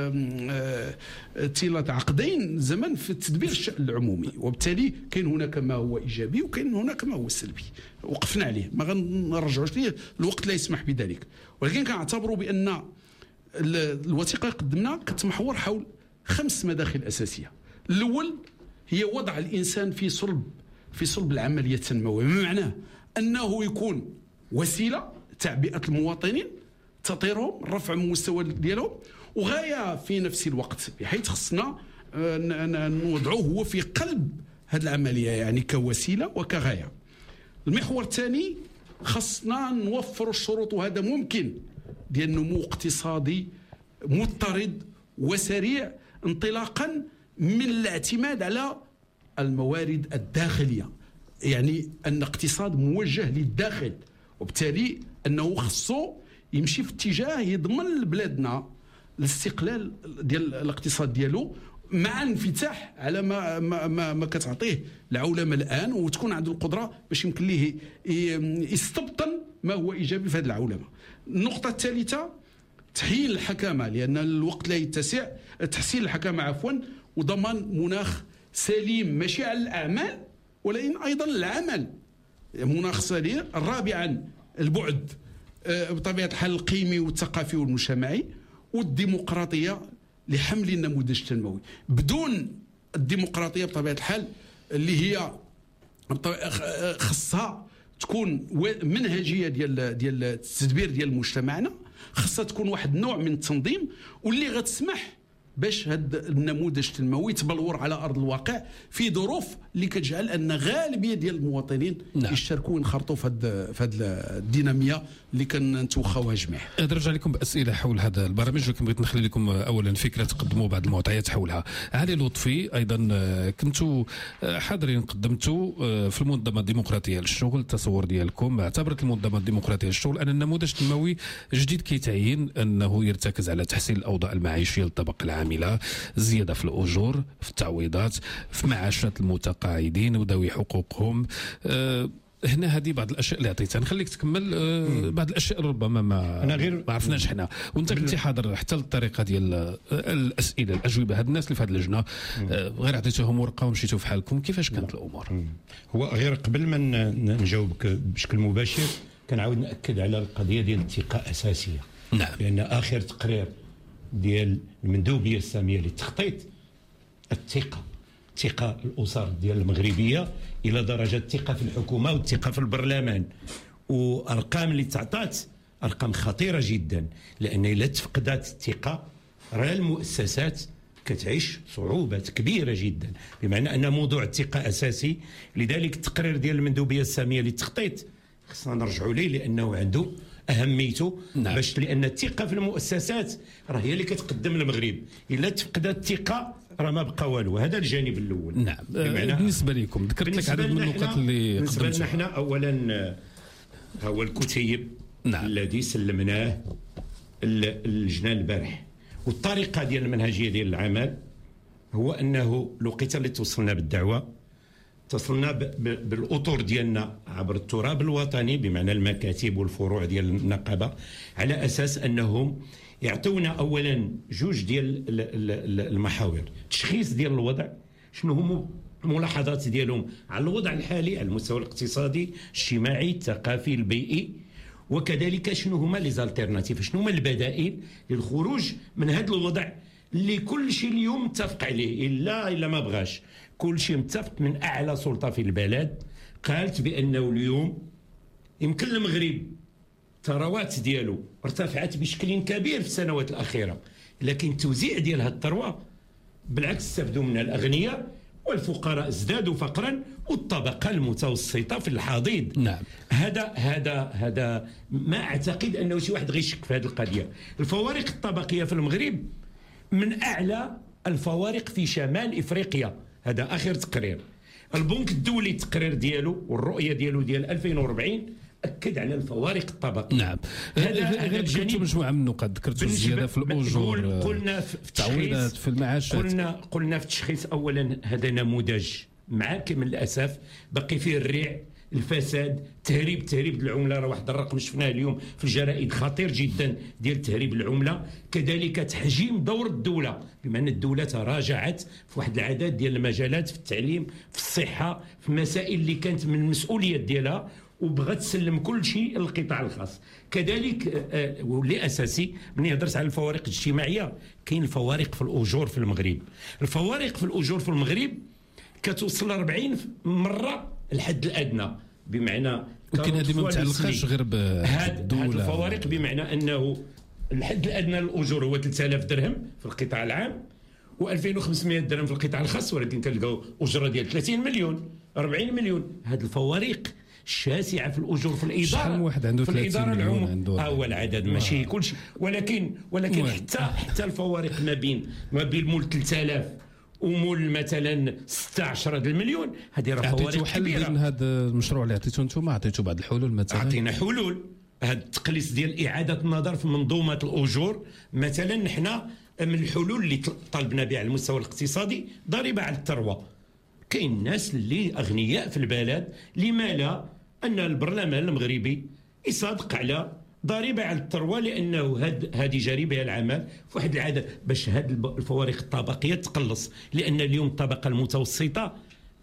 C: طيله عقدين زمن في تدبير الشأن العمومي، وبالتالي كاين هناك ما هو ايجابي وكاين هناك ما هو سلبي وقفنا عليه ما غنرجعوش ليه، الوقت لا يسمح بذلك. ولكن كنعتبروا بان الوثيقه اللي قدمنا كتمحور حول خمس مداخل اساسيه. الاول هي وضع الانسان في صلب في صلب العمليه التنمويه، بمعنى انه يكون وسيله تعبئه المواطنين، تطهيرهم، رفع المستوى ديالهم، وغايه في نفس الوقت، بحيث خصنا نوضعوه هو في قلب هذه العمليه، يعني كوسيله وكغايه. المحور الثاني خصنا نوفر الشروط، وهذا ممكن، ديال نمو اقتصادي مضطرد وسريع انطلاقا من الاعتماد على الموارد الداخليه، يعني ان اقتصاد موجه للداخل، وبالتالي انه خصو يمشي في اتجاه يضمن لبلادنا الاستقلال ديال الاقتصاد ديالو مع الانفتاح على ما ما ما, ما كتعطيه العولمه الان، وتكون عنده القدره باش يمكن ليه يستبطن ما هو ايجابي في هذه العولمه. النقطه الثالثه تحيين الحكامه، لان الوقت لا يتسع، تحسين الحكامه عفوا، وضمان مناخ سليم ماشي على الاعمال ولكن ايضا العمل مناقصه ديال. رابعا البعد بطبيعه الحال القيمي والثقافي والمجتمعي، والديمقراطيه لحمل النموذج التنموي. بدون الديمقراطيه بطبيعه الحال اللي هي خصها تكون منهجيه ديال ديال التدبير ديال مجتمعنا، خصها تكون واحد النوع من التنظيم واللي غتسمح باش هذا النموذج التنموي يتبلور على ارض الواقع في ظروف اللي كتجعل ان غالبيه ديال المواطنين نعم. يشاركوا وينخرطوا في هذه في هذه الديناميه اللي كنتوخاوها جميع.
B: نرجع لكم باسئله حول هذا البرامج، ولكن بغيت نخلي لكم اولا فكره تقدموا بعض المعطيات حولها. علي لطفي ايضا كنتوا حاضرين، قدمتوا في المنظمه الديمقراطيه للشغل التصور ديالكم. اعتبرت المنظمه الديمقراطيه للشغل ان النموذج التنموي جديد كيتعين انه يرتكز على تحسين الاوضاع المعيشيه للطبقه العامله، زياده في الاجور، في التعويضات، في معاشات المتقاعدين وذوي حقوقهم. أه هنا هذه بعض الاشياء اللي عطيتها، نخليك تكمل. أه بعض الاشياء ربما ما انا غير ما عرفناش حنا، وانت كنتي حاضر حتى الطريقه ديال الاسئله الاجوبه. هاد الناس اللي في هذه اللجنه أه غير عطيتهم ورقه ومشيتوا في حالكم، كيفاش كانت الامور؟
A: هو غير قبل ما نجاوبك بشكل مباشر كنعاود ناكد على القضيه ديال الثقه اساسيه.
B: نعم.
A: لان اخر تقرير ديال المندوبيه الساميه للتخطيط الثقه ثقه الاسر ديال المغربيه الى درجه الثقه في الحكومه والثقه في البرلمان، وارقام اللي تعطات ارقام خطيره جدا. لان الا تفقدات الثقه راه المؤسسات كتعيش صعوبات كبيره جدا، بمعنى ان موضوع الثقه اساسي. لذلك التقرير ديال المندوبيه الساميه للتخطيط خصنا نرجعوا ليه لانه عنده اهميته. نعم. باش لان الثقه في المؤسسات راه هي اللي كتقدم المغرب. الا تفقدت الثقه راه ما بقى والو. هذا الجانب الاول.
B: نعم. بالنسبه لكم ذكرت لك عدد من النقاط اللي
A: بالنسبه لنا احنا اولا هو الكتيب. نعم. الذي سلمناه اللجنه البارح، والطريقه ديال المنهجيه ديال العمل هو انه لقيت اللي توصلنا بالدعوه اتصلنا بالاطر ديالنا عبر التراب الوطني بمعنى المكاتب والفروع ديال النقابه، على اساس انهم يعطونا اولا جوج ديال المحاور: تشخيص ديال الوضع، شنو هما الملاحظات ديالهم على الوضع الحالي على المستوى الاقتصادي الاجتماعي الثقافي البيئي، وكذلك شنو هما لي زالتيرناتيف، شنو هما البدائل للخروج من هذا الوضع اللي كل شيء اليوم متفق عليه، الا الا ما بغاش كل شيء متفق من اعلى سلطه في البلد قالت بانه اليوم يمكن المغرب الثروات ديالو ارتفعت بشكل كبير في السنوات الاخيره، لكن التوزيع ديال هذه الثروه بالعكس استفدوا منها الاغنياء والفقراء ازدادوا فقرا والطبقه المتوسطه في الحضيض.
B: نعم.
A: هذا هذا هذا ما اعتقد انه شي واحد غيشك في هذه القضيه. الفوارق الطبقيه في المغرب من اعلى الفوارق في شمال افريقيا. هذا اخر تقرير. البنك الدولي التقرير ديالو والرؤيه ديالو ديال ألفين وأربعين اكد على الفوارق الطبقيه.
B: نعم. هذا غير ذكرتوا مجموعه من النقاط، ذكرتوا الزياده في الاجور،
A: قلنا في
B: التعويضات، في المعاشات.
A: قلنا قلنا في التشخيص اولا هذا نموذج معاك من الاسف باقي فيه الريع، الفساد، تهريب تهريب العمله. راه واحد الرقم شفناه اليوم في الجرائد خطير جدا ديال تهريب العمله. كذلك تحجيم دور الدوله، بما ان الدوله تراجعت في واحد العدد ديال المجالات، في التعليم، في الصحه، في مسائل اللي كانت من المسؤوليات ديالها، وبغات تسلم كل شيء للقطاع الخاص. كذلك واللي اساسي ملي هضرت على الفوارق الاجتماعيه، كاين الفوارق في الاجور في المغرب. الفوارق في الاجور في المغرب كتوصل أربعين مره الحد الادنى، بمعنى
B: يمكن هذه ما متعلقاش غير
A: بالدوله. هذه الفوارق بمعنى انه الحد الادنى للاجور هو ثلاثة آلاف درهم في القطاع العام وألفين وخمسمائة درهم في القطاع الخاص، ولكن كنلقاو اجره ديال ثلاثين مليون أربعين مليون. هذه الفوارق الشاسعه في الاجور في الاداره.
B: شحال واحد عنده
A: ثلاثين مليون عنده؟ هو العدد ماشي كل شيء، ولكن ولكن مم. حتى حتى الفوارق ما بين ما بين مول ثلاثة آلاف ومول مثلا ستة عشر المليون، هذه راه فوارق كبيره.
B: من هذا المشروع اللي عطيتو انتم عطيتو بعض الحلول مثلا؟
A: عطينا حلول. هذا التقليص ديال اعاده النظر في منظومه الاجور مثلا، نحن من الحلول اللي طالبنا بها على المستوى الاقتصادي ضريبه على الثروه. كاين الناس اللي اغنياء في البلد، لما لا ان البرلمان المغربي يصادق على ضريبه على الثروه، لانه هذه جاري بها العمل في واحد العدد باش هذه الفوارق الطبقيه تقلص. لان اليوم الطبقه المتوسطه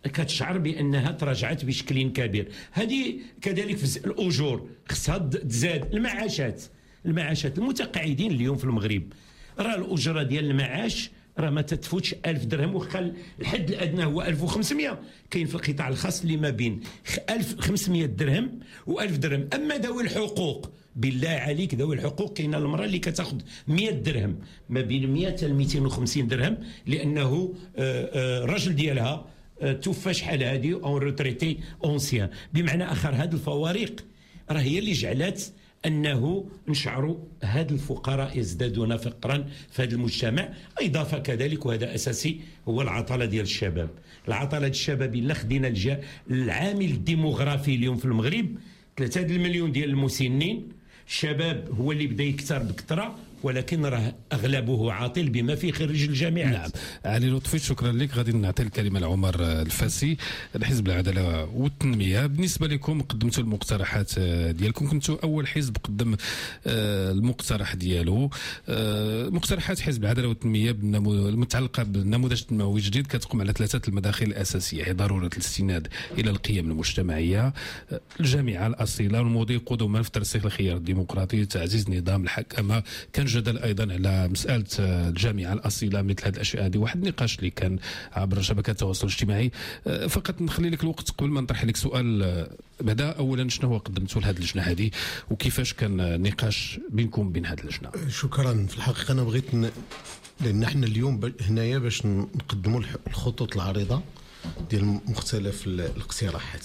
A: كتشعر بانها تراجعت بشكل كبير. هذه كذلك في الاجور خصها تزاد. المعاشات المعاشات المتقاعدين اليوم في المغرب راه الاجره ديال المعاش راه ما تتفوتش ألف درهم، وخا الحد الادنى هو ألف وخمسمائة. كاين في القطاع الخاص اللي ما بين ألف وخمسمائة درهم و1000 درهم. اما ذوي الحقوق بالله عليك، ذوي الحقوق كاينه المراه اللي كتاخذ مئة درهم، ما بين مئة حتى مئتين وخمسين درهم، لانه الرجل ديالها توفى شحال هذه او روتريتي اونسيان. بمعنى اخر هذه الفوارق راه هي اللي جعلت انه نشعروا هاد الفقراء يزدادون فقرا في هذا المجتمع. اضافه كذلك وهذا اساسي هو العطله ديال الشباب. العطله الشباب الا خدينا العامل الديموغرافي اليوم في المغرب ثلاثة المليون ديال المسنين، الشباب هو اللي بدا يكثر بكثره، ولكن راه اغلبه عاطل بما فيه خريج الجامعات.
B: نعم. علي لطفي شكرا لك. غادي نعطي الكلمه لعمر الفاسي لحزب العداله والتنميه. بالنسبه لكم قدمتوا المقترحات ديالكم، كنتوا اول حزب قدم المقترح ديالو. مقترحات حزب العداله والتنميه المتعلقه بالنموذج التنموي الجديد كتقوم على ثلاثه المداخل الاساسيه، هي ضروره الاستناد الى القيم المجتمعيه، الجامعه الاصيله، والمضي قدما في ترسيخ الخيار الديمقراطي، تعزيز نظام الحكمه. كان جدل ايضا على مساله الجامعه الاصيله. مثل هذه الاشياء هذه واحد النقاش اللي كان عبر شبكات التواصل الاجتماعي. فقط نخلي لك الوقت قبل ما نطرح لك سؤال. بعدا اولا شنو هو قدمتوا لهذه اللجنه هذه وكيفاش كان النقاش بينكم وبين هذه اللجنه؟
E: شكرا. في الحقيقه انا بغيت ن... لان احنا اليوم ب... هنايا باش نقدموا الخطوط العريضه ديال مختلف الاقتراحات.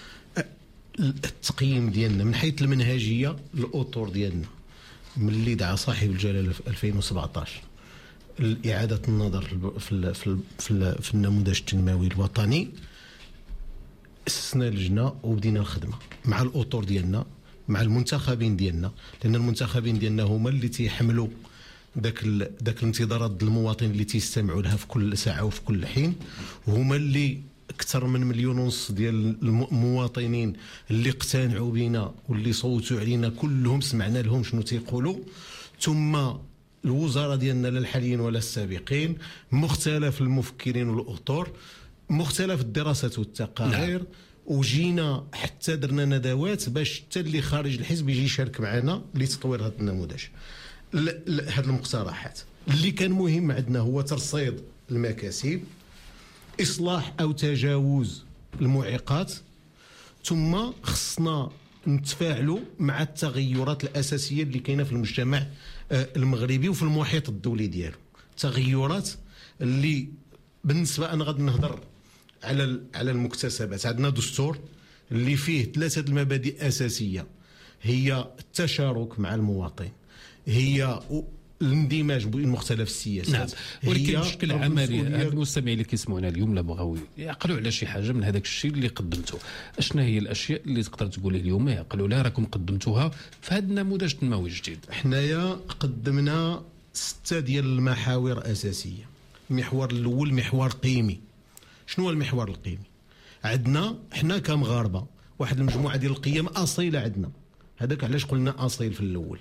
E: التقييم ديالنا من حيث المنهجيه، الاطر ديالنا ملي دعا صاحب الجلاله في ألفين وسبعطاش لإعادة النظر في ال في ال في, ال في النموذج التنموي الوطني، أسسنا لجنة وبدينا الخدمة مع الأطر ديالنا، مع المنتخبين ديالنا، لأن المنتخبين ديالنا هما اللي تيحملوا ذاك ذاك الانتظارات المواطن اللي تيستمعوا لها في كل ساعة وفي كل حين، هما اللي أكثر من مليون ونص ديال المواطنين اللي اقتنعوا بنا واللي صوتوا علينا كلهم سمعنا لهم شنو تيقولوا. ثم الوزراء ديالنا لا الحاليين ولا السابقين، مختلف المفكرين والأطر، مختلف الدراسات والتقارير. نعم. وجينا حتى درنا ندوات باش حتى اللي خارج الحزب يجي يشارك معنا لتطوير هذا النموذج. هذه المقترحات اللي كان مهم عندنا هو ترصيد المكاسب، إصلاح أو تجاوز المعيقات، ثم خصنا نتفاعلوا مع التغيرات الأساسية اللي كاينة في المجتمع المغربي وفي المحيط الدولي ديالو. تغيرات اللي بالنسبة أنا غادي نهضر على على المكتسبات. عندنا دستور اللي فيه ثلاثة المبادئ أساسية، هي التشارك مع المواطن، هي الاندماج بين مختلف السياسات.
B: نعم. ولكن بشكل عملي هاد المستمعين اللي كيسمعونا اليوم لا بغاو يعقلوا على شي حاجه من هذاك الشيء اللي قدمته، اشنا هي الاشياء اللي تقدر تقول اليوم يعقلوا لها راكم قدمتوها في هذا النموذج التنموي الجديد؟
E: حنايا قدمنا ستة ديال المحاور اساسيه. المحور الاول محور قيمي. شنو هو المحور القيمي؟ عندنا حنا كمغاربه واحد المجموعه ديال القيم اصيله عندنا. هذاك علاش قلنا اصيل في الاول،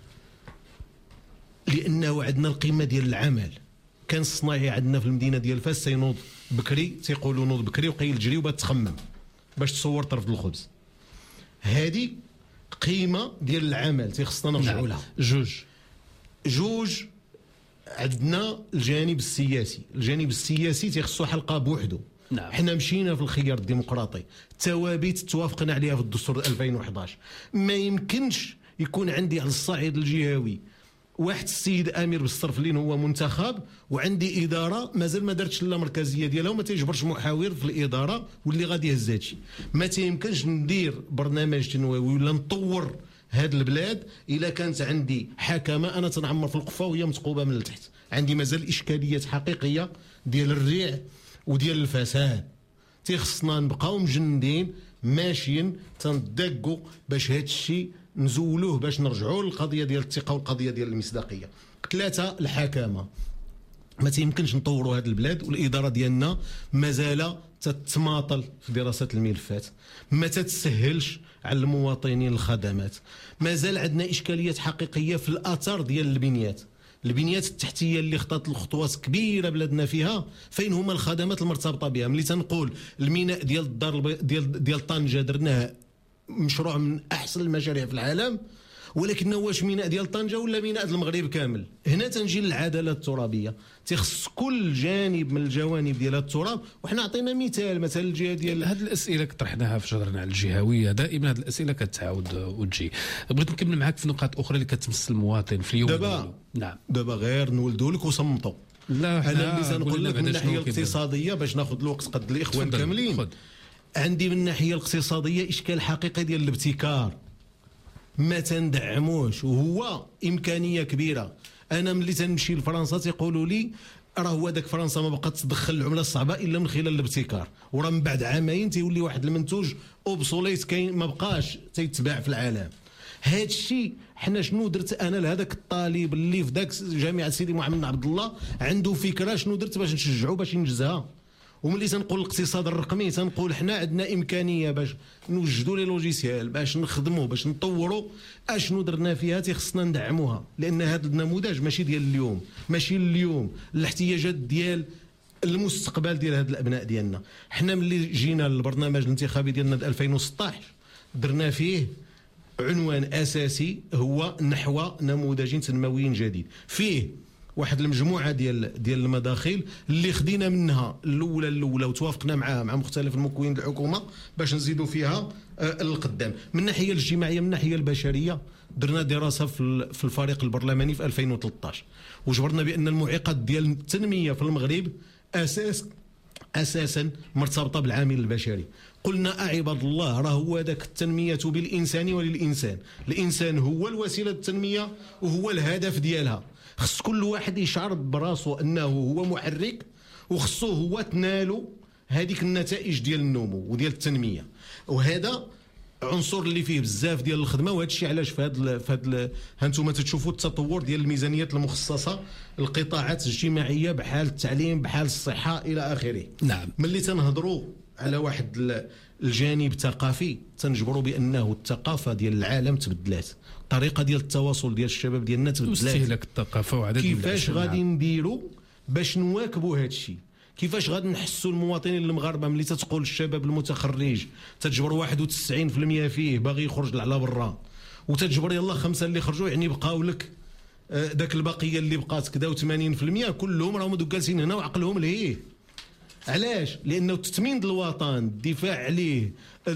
E: لانه عندنا القيمه ديال العمل. كان الصناعي عندنا في المدينه ديال فاس تينوض بكري، تيقولوا نوض بكري وقيل جري وبات تخمم باش تصور طرف الخبز. هذه قيمه ديال العمل تيخصنا نرجعوا لها.
B: جوج
E: جوج عندنا الجانب السياسي. الجانب السياسي تيخصو حلقه بوحده.
B: نعم.
E: حنا مشينا في الخيار الديمقراطي، الثوابت توافقنا عليها في الدستور ألفين وإحدى عشر. ما يمكنش يكون عندي على الصعيد الجهوي واحد السيد امير بالصرف اللي هو منتخب وعندي اداره مازال ما دارتش لا مركزيه ديالها وما تيجبرش محاور في الاداره واللي غادي يهز هادشي. ما تيمكنش ندير برنامج تنموي ولا نطور هاد البلاد الا كانت عندي حكمه انا تنعمر في القفه وهي متقوبه من التحت. عندي مازال اشكاليات حقيقيه ديال الريع وديال الفساد. تيخصنا نبقاو مجندين ماشيين تندقوا باش هاد الشيء نزولوه، باش نرجعوا للقضيه ديال الثقه والقضيه ديال المصداقيه. ثلاثه الحكامه. ما تيمكنش نطوروا هذه البلاد والاداره ديالنا مازال تتماطل في دراسه الملفات، ما تتسهلش على المواطنين الخدمات. مازال عندنا اشكاليات حقيقيه في الاثار ديال البنيات. البنيات التحتيه اللي خطات الخطوات كبيره بلادنا فيها، فين هما الخدمات المرتبطه بها؟ ملي تنقول الميناء ديال الدار ديال ديال طنجه درناه مشروع من احسن المشاريع في العالم، ولكن واش ميناء ديال طنجه ولا ميناء المغرب كامل؟ هنا تنجي للعداله الترابيه، تخص كل جانب من الجوانب ديال التراب. وحنا عطينا مثال مثلا الجهه ديال
B: هذه الاسئله طرحناها في جدرنا على الجهويه، دائما هذه الاسئله كتعاود وتجي. بغيت نكمل معك في نقاط اخرى اللي كتمس المواطن في اليوم
E: دابا.
B: نعم
E: دابا غير نولدوا لك وصمتوا.
B: لا
E: انا اللي تنقول لك من الناحيه الاقتصاديه باش ناخذ الوقت قد الاخوان كاملين. خد. عندي من الناحيه الاقتصاديه اشكال حقيقي ديال الابتكار ما تندعموش، وهو امكانيه كبيره. انا ملي تنمشي لفرنسا تيقولوا لي راه هو داك فرنسا ما بقات تدخل العمله الصعبه الا من خلال الابتكار، وراه من بعد عامين تيولي واحد المنتوج اوبسوليت كاين ما بقاش تيتباع في العالم. هذا الشيء حنا شنو درت انا لهذاك الطالب اللي في ذاك جامعه سيدي محمد بن عبد الله عنده فكره شنو درت باش نشجعه باش ينجزها. وملي تنقول الاقتصاد الرقمي تنقول حنا عندنا امكانيه باش نوجدوا لي لوجيسيال باش نخدموا باش نطوروا. اشنو درنا فيها تيخصنا ندعموها، لان هذا النموذج ماشي ديال اليوم، ماشي اليوم الاحتياجات ديال المستقبل ديال هاد الابناء ديالنا. حنا ملي جينا للبرنامج الانتخابي ديالنا ألفين وستطاش درنا فيه عنوان اساسي هو نحو نموذج تنموي جديد، فيه واحد المجموعه ديال ديال المداخل اللي خدينا منها الاولى الاولى وتوافقنا معها مع مختلف المكونين الحكومه باش نزيدوا فيها القدام. من الناحيه الاجتماعيه من الناحيه البشريه درنا دراسه في في الفريق البرلماني في ألفين وثلاثطاش وجبرنا بان المعيقات ديال التنميه في المغرب اساس اساسا مرتبطه بالعامل البشري. قلنا اعباد الله راه هو ذاك التنميه بالانسان وللانسان، الانسان هو الوسيله التنميه وهو الهدف ديالها. خص كل واحد يشعر براسو انه هو محرك وخصو هو تنالو هذيك النتائج ديال النمو وديال التنميه. وهذا عنصر اللي فيه بزاف ديال الخدمه، وهذا الشيء علاش في هذا في هذا هانتوما تتشوفوا التطور ديال الميزانيات المخصصه للقطاعات الاجتماعيه بحال التعليم بحال الصحه الى اخره.
B: نعم.
E: ملي تنهضروا على واحد الجانب الثقافي تنجبروا بانه الثقافه ديال العالم تبدلات، الطريقه ديال التواصل ديال الشباب ديالنا تبدلات،
B: واستهلاك الثقافه وعدد
E: كيفاش غادي نديروا باش نواكبوا هذا الشيء؟ كيفاش غادي نحسوا المواطنين المغاربه ملي تتقول الشباب المتخرج تتجبر واحد وتسعين بالمئة فيه باغي يخرج على برا، وتتجبر يلا خمسه اللي خرجوا يعني بقاو لك ذاك البقيه اللي بقات كذا وثمانين بالمئة كلهم راهم دوك جالسين هنا وعقلهم لهيه. علاش؟ لانه التثمين ديال الوطن، الدفاع عليه،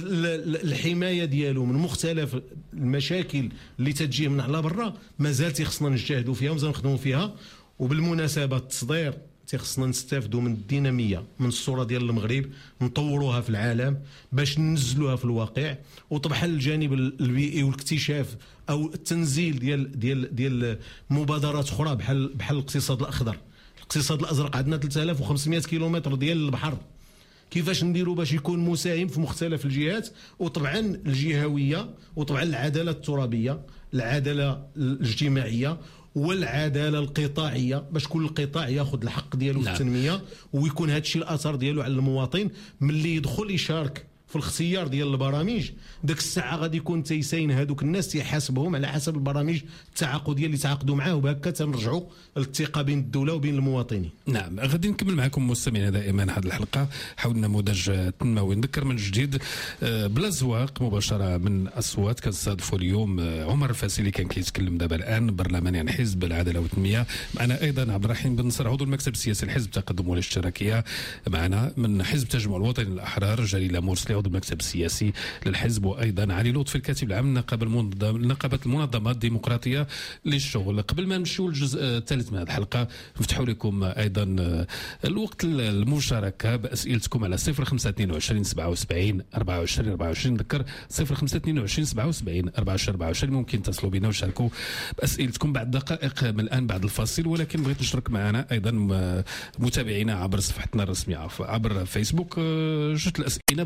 E: الحمايه ديالو من مختلف المشاكل اللي تجيه من على برا مازال تيخصنا نجتهدوا فيها ومازال نخدموا فيها. وبالمناسبه التصدير تيخصنا نستافدوا من الديناميه من الصوره ديال المغرب نطوروها في العالم باش ننزلوها في الواقع. وطبعا الجانب البيئي والاكتشاف او التنزيل ديال ديال ديال مبادرات اخرى بحال بحال الاقتصاد الاخضر، الاقتصاد الازرق. عندنا ثلاثة آلاف وخمسمئة كيلومتر ديال البحر، كيفاش نديروا باش يكون مساهم في مختلف الجهات. وطبعا الجهويه وطبعا العداله الترابيه، العداله الاجتماعيه والعداله القطاعيه باش كل قطاع ياخذ الحق ديالو في التنميه ويكون هذا الشيء الاثر ديالو على المواطن. ملي يدخل يشارك في الاختيار ديال البرامج داك الساعه غادي يكون تيساين هذوك الناس تيحاسبهم على حسب البرامج التعاقديه اللي تعاقدوا معاه، وبهكا تنرجعوا للثقه بين الدوله وبين المواطنين.
B: نعم. غادي نكمل معكم مستمعينا دائما هذه الحلقه حول نموذج تنموي. نذكر من جديد بلا زواق مباشره من اصوات كنستضيفوا اليوم عمر الفاسي اللي كان كيتكلم دابا الان برلماني عن حزب العداله والتنميه. معنا ايضا عبد الرحيم بن نصر عضو المكتب السياسي لحزب التقدم والاشتراكيه. معنا من حزب التجمع الوطني للاحرار جليله مرسلي عضو المكتب السياسي للحزب، وايضا علي لطفي الكاتب العام لنقابه نقابه المنظمات الديمقراطيه للشغل. قبل ما نمشيو للجزء الثالث من هذه الحلقه نفتحوا لكم ايضا الوقت المشاركه باسئلتكم على صفر خمسة اثنين وعشرين سبعة وسبعين أربعة وعشرين أربعة وعشرين. نذكر صفر خمسة اثنين وعشرين سبعة وسبعين أربعة وعشرين أربعة وعشرين. ممكن تصلوا بنا وشاركوا باسئلتكم بعد دقائق من الان بعد الفاصل. ولكن بغيت نشارك معنا ايضا متابعينا عبر صفحتنا الرسميه عبر فيسبوك. جوج الاسئله بغيت نطرح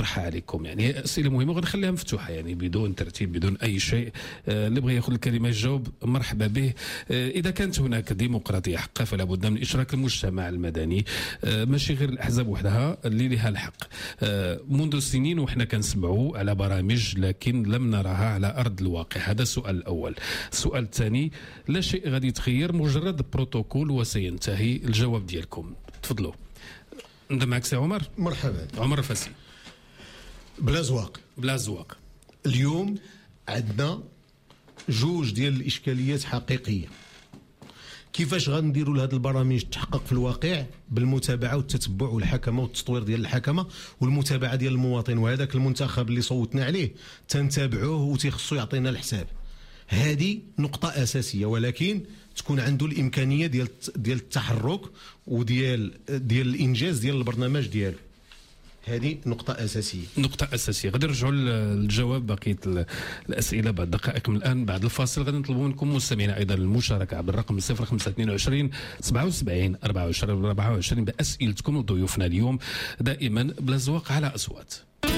B: نطرحها عليكم. يعني اسئله مهمه وغنخليها مفتوحه يعني بدون ترتيب بدون اي شيء. آه اللي بغى ياخذ الكلمه يجاوب مرحبا به. آه اذا كانت هناك ديمقراطيه حقا فلا بد من اشراك المجتمع المدني، آه ماشي غير الاحزاب وحدها اللي لها الحق. آه منذ سنين وحنا كنسمعوا على برامج لكن لم نراها على ارض الواقع. هذا السؤال الاول. السؤال الثاني، لا شيء غادي يتغير، مجرد بروتوكول وسينتهي. الجواب ديالكم تفضلوا. نبدا معك سي عمر.
E: مرحبا.
B: عمر الفاسي.
E: بلا زواق
B: بلا زواق.
E: اليوم عندنا جوج ديال الاشكاليات حقيقيه. كيفاش غنديروا لهذه البرامج تحقق في الواقع؟ بالمتابعه والتتبع والحكمه والتطوير ديال الحكمه والمتابعه ديال المواطن، وهذاك المنتخب اللي صوتنا عليه تنتابعوه وتيخصو يعطينا الحساب. هذه نقطه اساسيه، ولكن تكون عنده الامكانيه ديال ديال التحرك وديال ديال الانجاز ديال البرنامج ديالو. هذه نقطة أساسية.
B: نقطة أساسية. غادي نرجعوا للجواب بقية الأسئلة بعد دقائق من الآن. بعد الفاصل غادي نطلبوا منكم مستمعينا أيضا المشاركة عبر الرقم صفر خمسة اثنين وعشرين سبعة وسبعين أربعة وعشرين أربعة وعشرين بأسئلتكم وضيوفنا اليوم دائما بلا زواق على أصوات.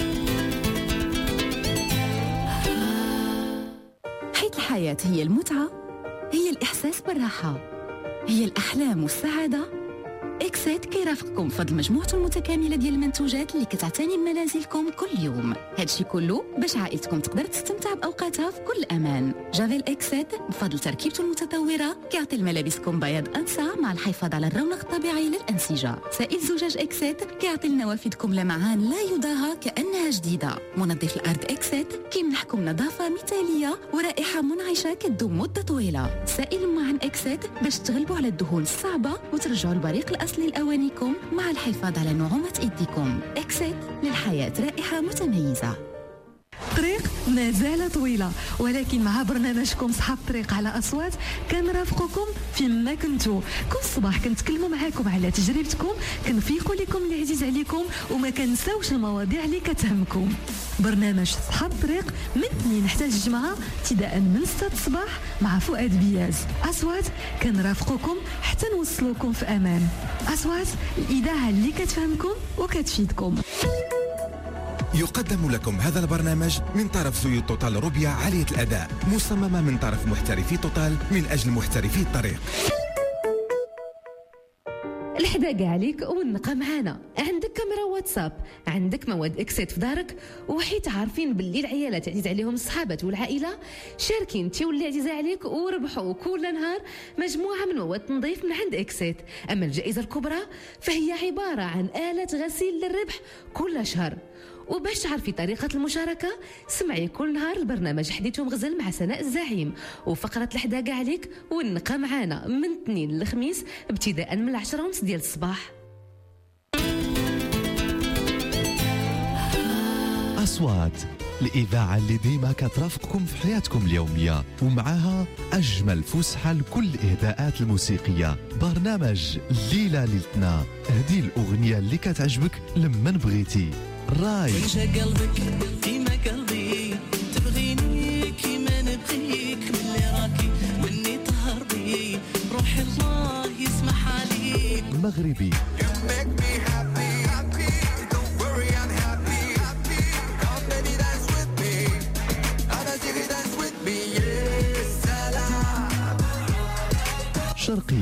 L: حيث الحياة هي المتعة، هي الإحساس بالراحة، هي الأحلام والسعادة. إكسيت كيرافقكم فضل مجموعته المتكاملة ديال المنتوجات اللي كتعتني بمنازلكم كل يوم. هادشي كله باش عائلتكم تقدر تستمتع بأوقاتها في كل أمان. جافيل إكسيت بفضل تركيبته المتطورة كيعطي لملابسكم بياض أنسع مع الحفاظ على الرونق الطبيعي للأنسجة. سائل زجاج إكسيت كيعطي لنوافذكم لمعان لا يضاهى كأنها جديدة. منظف الأرض إكسيت كيمنحكم نظافة مثالية ورائحة منعشة كتدوم مدة طويلة. سائل معان إكسيت باش تغلبوا على الدهون الصعبة وترجعوا البريق الأصلي لأوانيكم مع الحفاظ على نعومة إيديكم. إكسيت للحياة رائحة متميزة.
M: الطريق ما زال طويلة، ولكن مع برنامجكم صحاب الطريق على أصوات كنرافقكم فيما كنتو. كل صباح كنتكلموا معاكم على تجربتكم، كنفيقوا لكم اللي عزيز عليكم وما كنساوش المواضيع اللي كتهمكم. برنامج صحاب الطريق من اثنين حتى الجمعة ابتداء من ستة الصباح مع فؤاد بياز. أصوات كنرافقكم حتى نوصلوكم في أمان. أصوات الإذاعة اللي كتفهمكم وكتفيدكم.
N: يقدم لكم هذا البرنامج من طرف زيوت توتال روبيا عالية الأداء، مصممة من طرف محترفي توتال من أجل محترفي الطريق.
G: الحداقة عليك ونبقى معانا. عندك كاميرا واتساب، عندك مواد اكسيت في دارك، وحيت عارفين باللي العيالات عزيز عليهم الصحابات والعائله، شاركي انت واللي عزيزه عليك وربحوا كل نهار مجموعه من مواد تنظيف من عند اكسيت. اما الجائزه الكبرى فهي عباره عن آلة غسيل للربح كل شهر. وباش تعرفي طريقة المشاركة سمعي كل نهار البرنامج حديث ومغزل مع سناء الزعيم وفقرة الحداقة عليك ونقى معانا من اثنين للخميس ابتداء من العشرة ونص ديال الصباح.
F: أصوات الإذاعة اللي ديما كترافقكم في حياتكم اليومية ومعها أجمل فسحة لكل الإهداءات الموسيقية. برنامج ليلة ليلتنا، هذه الأغنية اللي كتعجبك لما بغيتي. راي
O: وجا قلبك كيما قلبي، تبغيني كيما نبغيك، ملي راكي مني طهر بي روحي الله يسمح عليك.
F: مغربي شرقي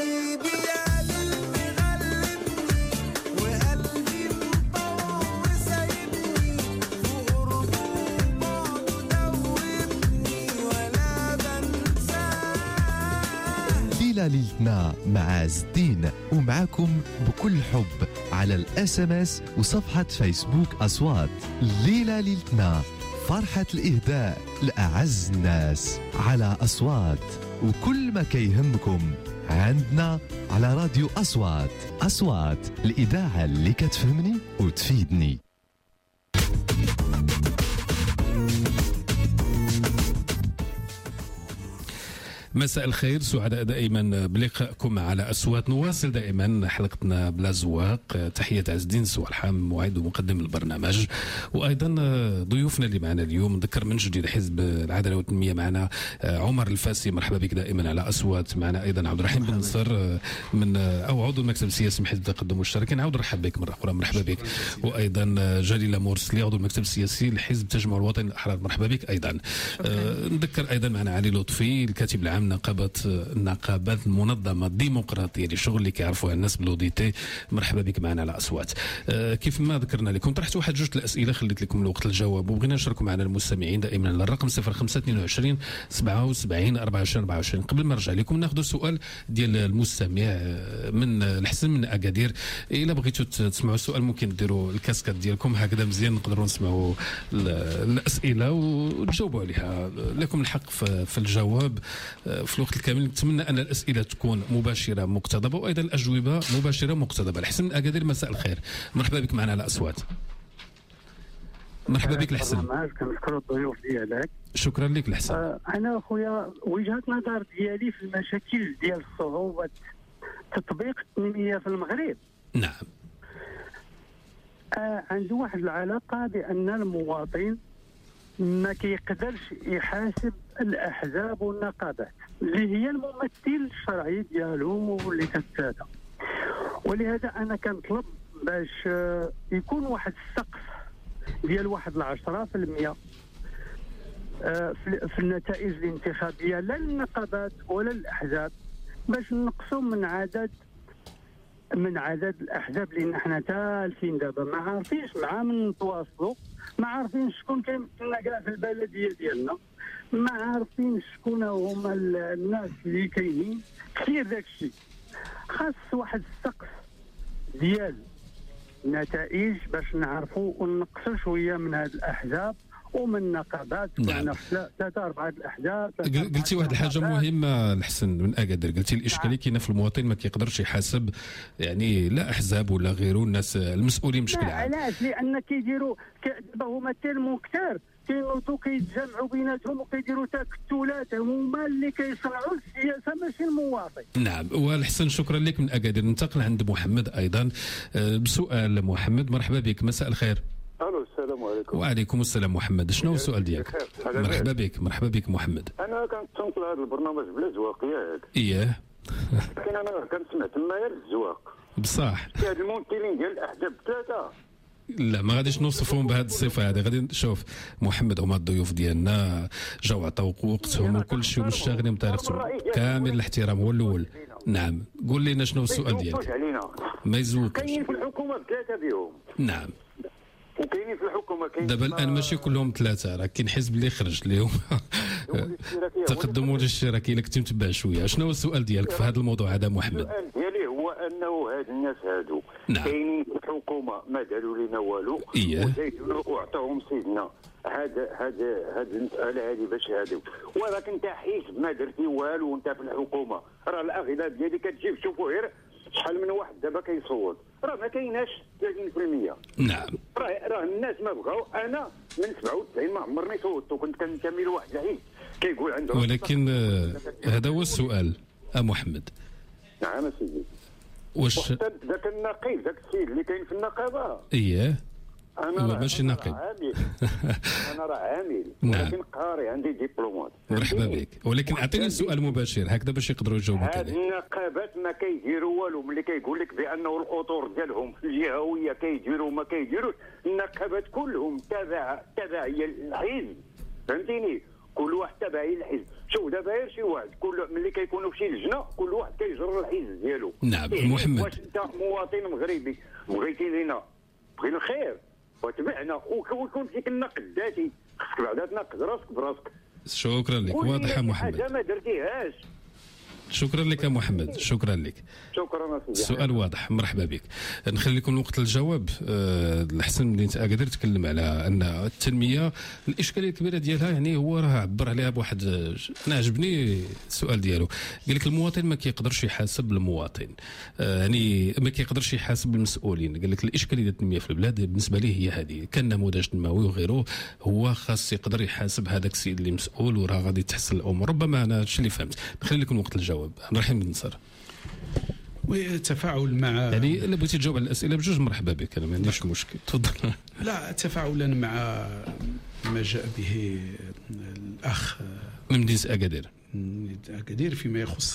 F: ليلتنا مع عز الدين، ومعاكم بكل حب على الاس ام اس وصفحة فيسبوك أصوات. ليلة ليلتنا، فرحة الإهداء لأعز الناس على أصوات، وكل ما كيهمكم عندنا على راديو أصوات. أصوات الإذاعة اللي كتفهمني وتفيدني.
B: مساء الخير، سعداء دائما بلقائكم على أصوات. نواصل دائما حلقتنا بلا زواق. تحية عز الدين سوالحام موعد ومقدم البرنامج، وأيضا ضيوفنا اللي معنا اليوم. نذكر من جديد حزب العدالة والتنمية معنا عمر الفاسي، مرحبا بك دائما على أصوات. معنا أيضا عبد الرحيم بن نصر من أو عضو المكتب السياسي من حزب التقدم والاشتراك، نعاود نرحب بك مرة أخرى، مرحبا بك. وأيضا جليلة مرسلي عضو المكتب السياسي لحزب التجمع الوطني للأحرار، مرحبا بك أيضا. أه نذكر أيضا معنا علي لطفي الكاتب العام نقابة النقابات المنظمة الديمقراطية لشغل اللي كيعرفوها الناس بلوديتي، مرحبا بك معنا على أصوات. أه كيف ما ذكرنا لكم طرحت واحد جوج الأسئلة خليت لكم الوقت للجواب، وبغينا نشاركوا معنا المستمعين دائما على الرقم صفر خمسة اثنين وعشرين سبعة وسبعين أربعة وعشرين أربعة وعشرين. قبل ما نرجع لكم ناخذ سؤال ديال المستمع من الحسن من أكادير. إلا بغيتوا تسمعوا السؤال ممكن ديروا الكاسكات ديالكم هكذا مزيان نقدروا نسمعوا الأسئلة وتجاوبوا عليها. لكم الحق في الجواب في الوقت الكامل. نتمنى أن الأسئلة تكون مباشرة مقتضبة، وأيضا الأجوبة مباشرة مقتضبة. الحسن من أكادير، مساء الخير، مرحبا بك معنا على أصوات. مرحبا بك الحسن.
P: كنشكر الضيوف ديالك.
B: شكرا لك الحسن.
P: آه انا اخويا وجهه نظر ديالي في المشاكل ديال صعوبه تطبيق التنميه في المغرب.
B: نعم.
P: آه عنده واحد العلاقه بان المواطن ما كيقدرش يحاسب الاحزاب والنقابات اللي هي الممثل الشرعي ديالهم واللي كتسادا، ولهذا انا كنطلب باش آه يكون واحد السقف ديال واحد العشرة في المية في النتائج الانتخابيه لا للنقابات ولا للاحزاب، باش نقصوا من عدد من عدد الاحزاب، لان حنا تالفين دابا ما عارفينش مع من نتواصلوا، ما عارفين شكون كيمثلنا كاع في البلديه ديالنا، ما عارفين شكون هما الناس اللي كاينين. كثير داك الشيء خاص واحد السقف ديال النتائج باش نعرفوا ونقصوا شويه من هذه الاحزاب ومن النقابات.
B: نعم.
P: ثلاثه اربعه الاحزاب.
B: قلتي واحد الحاجه مهمه الحسن من اكادير، قلتي الاشكاليه كاينه في المواطن ما كيقدرش يحاسب يعني لا احزاب ولا غيره، الناس المسؤولين بشكل عام.
P: علاش؟ لان كيديروا دابا هما تيرمو كثار كينوضوا كيتجمعوا بيناتهم وكيديروا تكتلات، هما اللي كيصنعوا السياسه ماشي المواطن.
B: نعم. والحسن شكرا لك من اكادير. ننتقل عند محمد ايضا بسؤال. محمد مرحبا بك، مساء الخير.
Q: الو السلام عليكم.
B: وعليكم السلام. محمد شنو هو السؤال ديالك؟ مرحبا بك، مرحبا بك محمد.
Q: انا كنتصنت لهذا البرنامج بلا زواق ياك.
B: اييه.
Q: لكن انا كنسمع تما غير الزواق
B: بصح.
Q: هاد الممثلين ديال الاحزاب ثلاثه
B: لا ما غاديش نوصفهم بهذه الصفه هذه. غادي نشوف محمد هما الضيوف ديالنا جاو عطاو وقتهم وكل شيء ومشتغلين بطريقتهم كامل الاحترام. هو الاول. نعم قول لنا شنو السؤال ديالك. ما يزوقش.
Q: كاينين في الحكومه ثلاثه بهم.
B: نعم.
Q: وكاينين في الحكومه كاين
B: دابا الان ماشي كلهم ثلاثه، راه كاين حزب اللي خرج اللي هو تقدم ولا الاشتراكي. الا كنت متبع شويه شنو هو السؤال ديالك في هذا الموضوع هذا محمد؟
Q: السؤال ديالي هو انه هاد الناس هادو
B: نعم.
Q: كاينين في الحكومه ما داروا لنا والو.
B: إيه.
Q: وزيدوا وعطاهم سيدنا هذا هذا هذه المساله هذه باش هادو، ولكن انت حزب ما درتي والو وانت في الحكومه، راه الاغلبيه اللي كتجي شوفوا غير شحال من واحد دابا كيصوت، راه ما كايناش ثلاثين بالمية.
B: نعم.
Q: راه راه الناس ما بغاو. انا من سبعة وتسعين ما عمرني صوتت وكنت كنتمي لواحد العيد كيقول عنده.
B: ولكن هذا هو السؤال ا محمد.
Q: نعم سيدي.
B: واش
Q: ذاك النقيب ذاك السيد اللي كاين في النقابه؟
B: اييه.
Q: انا
B: هو ماشي نقيب.
Q: انا راه عامل
B: نعم.
Q: ولكن قاري عندي دبلومات.
B: مرحبا بك، ولكن اعطيني السؤال مباشر هكذا باش يقدروا يجاوبوا
Q: هاد
B: كذا.
Q: النقابات ما كيديروا والو، ملي كيقول لك بانه الاطور ديالهم في الجهويه كيديروا ما كيديروش. النقابات كلهم تبع تبعيه للحزب، فهمتيني؟ كل واحد تبعي للحزب. شوف دابا غير شي واحد كل ملي كيكونوا في شي لجنه كل واحد كيجر الحزب ديالو.
B: نعم.
Q: إيه
B: محمد
Q: واش انت مواطن مغربي بغيتي لينا بغي الخير وتبعنا ويكون فيك النقد الذاتي، خصك بعدا تنقد راسك براسك.
B: شكرا لك، واضحه محمد.
Q: حاجه ما درتيهاش
B: شكرا لك يا محمد، شكرا لك.
Q: شكرا سيدي.
B: السؤال واضح، مرحبا بك. نخلي لكم الوقت للجواب. أه الحسن اللي انت قادر تتكلم على ان التنميه الاشكاليه الكبيره ديالها، يعني هو راه عبر عليها بواحد، انا عجبني السؤال ديالو. قال لك المواطن ما كيقدرش يحاسب المواطن، أه يعني ما كيقدرش يحاسب المسؤولين. قال لك الاشكاليه ديال التنميه في البلاد بالنسبه ليه هي هذه، كان نموذج تنموي وغيره، هو خاص يقدر يحاسب هذاك السيد اللي مسؤول وراه غادي تحسن الامور. ربما انا هادشي اللي فهمت. نخلي لكم الوقت للجواب. رحيم بن نصر.
C: والتفاعل مع
B: يعني الا بغيتي تجاوب على الاسئله بجوج مرحبا بك، انا ما عنديش مشكل، تفضل.
C: لا، تفاعلا مع ما جاء به الاخ
B: من مدينه اكادير
C: اكادير فيما يخص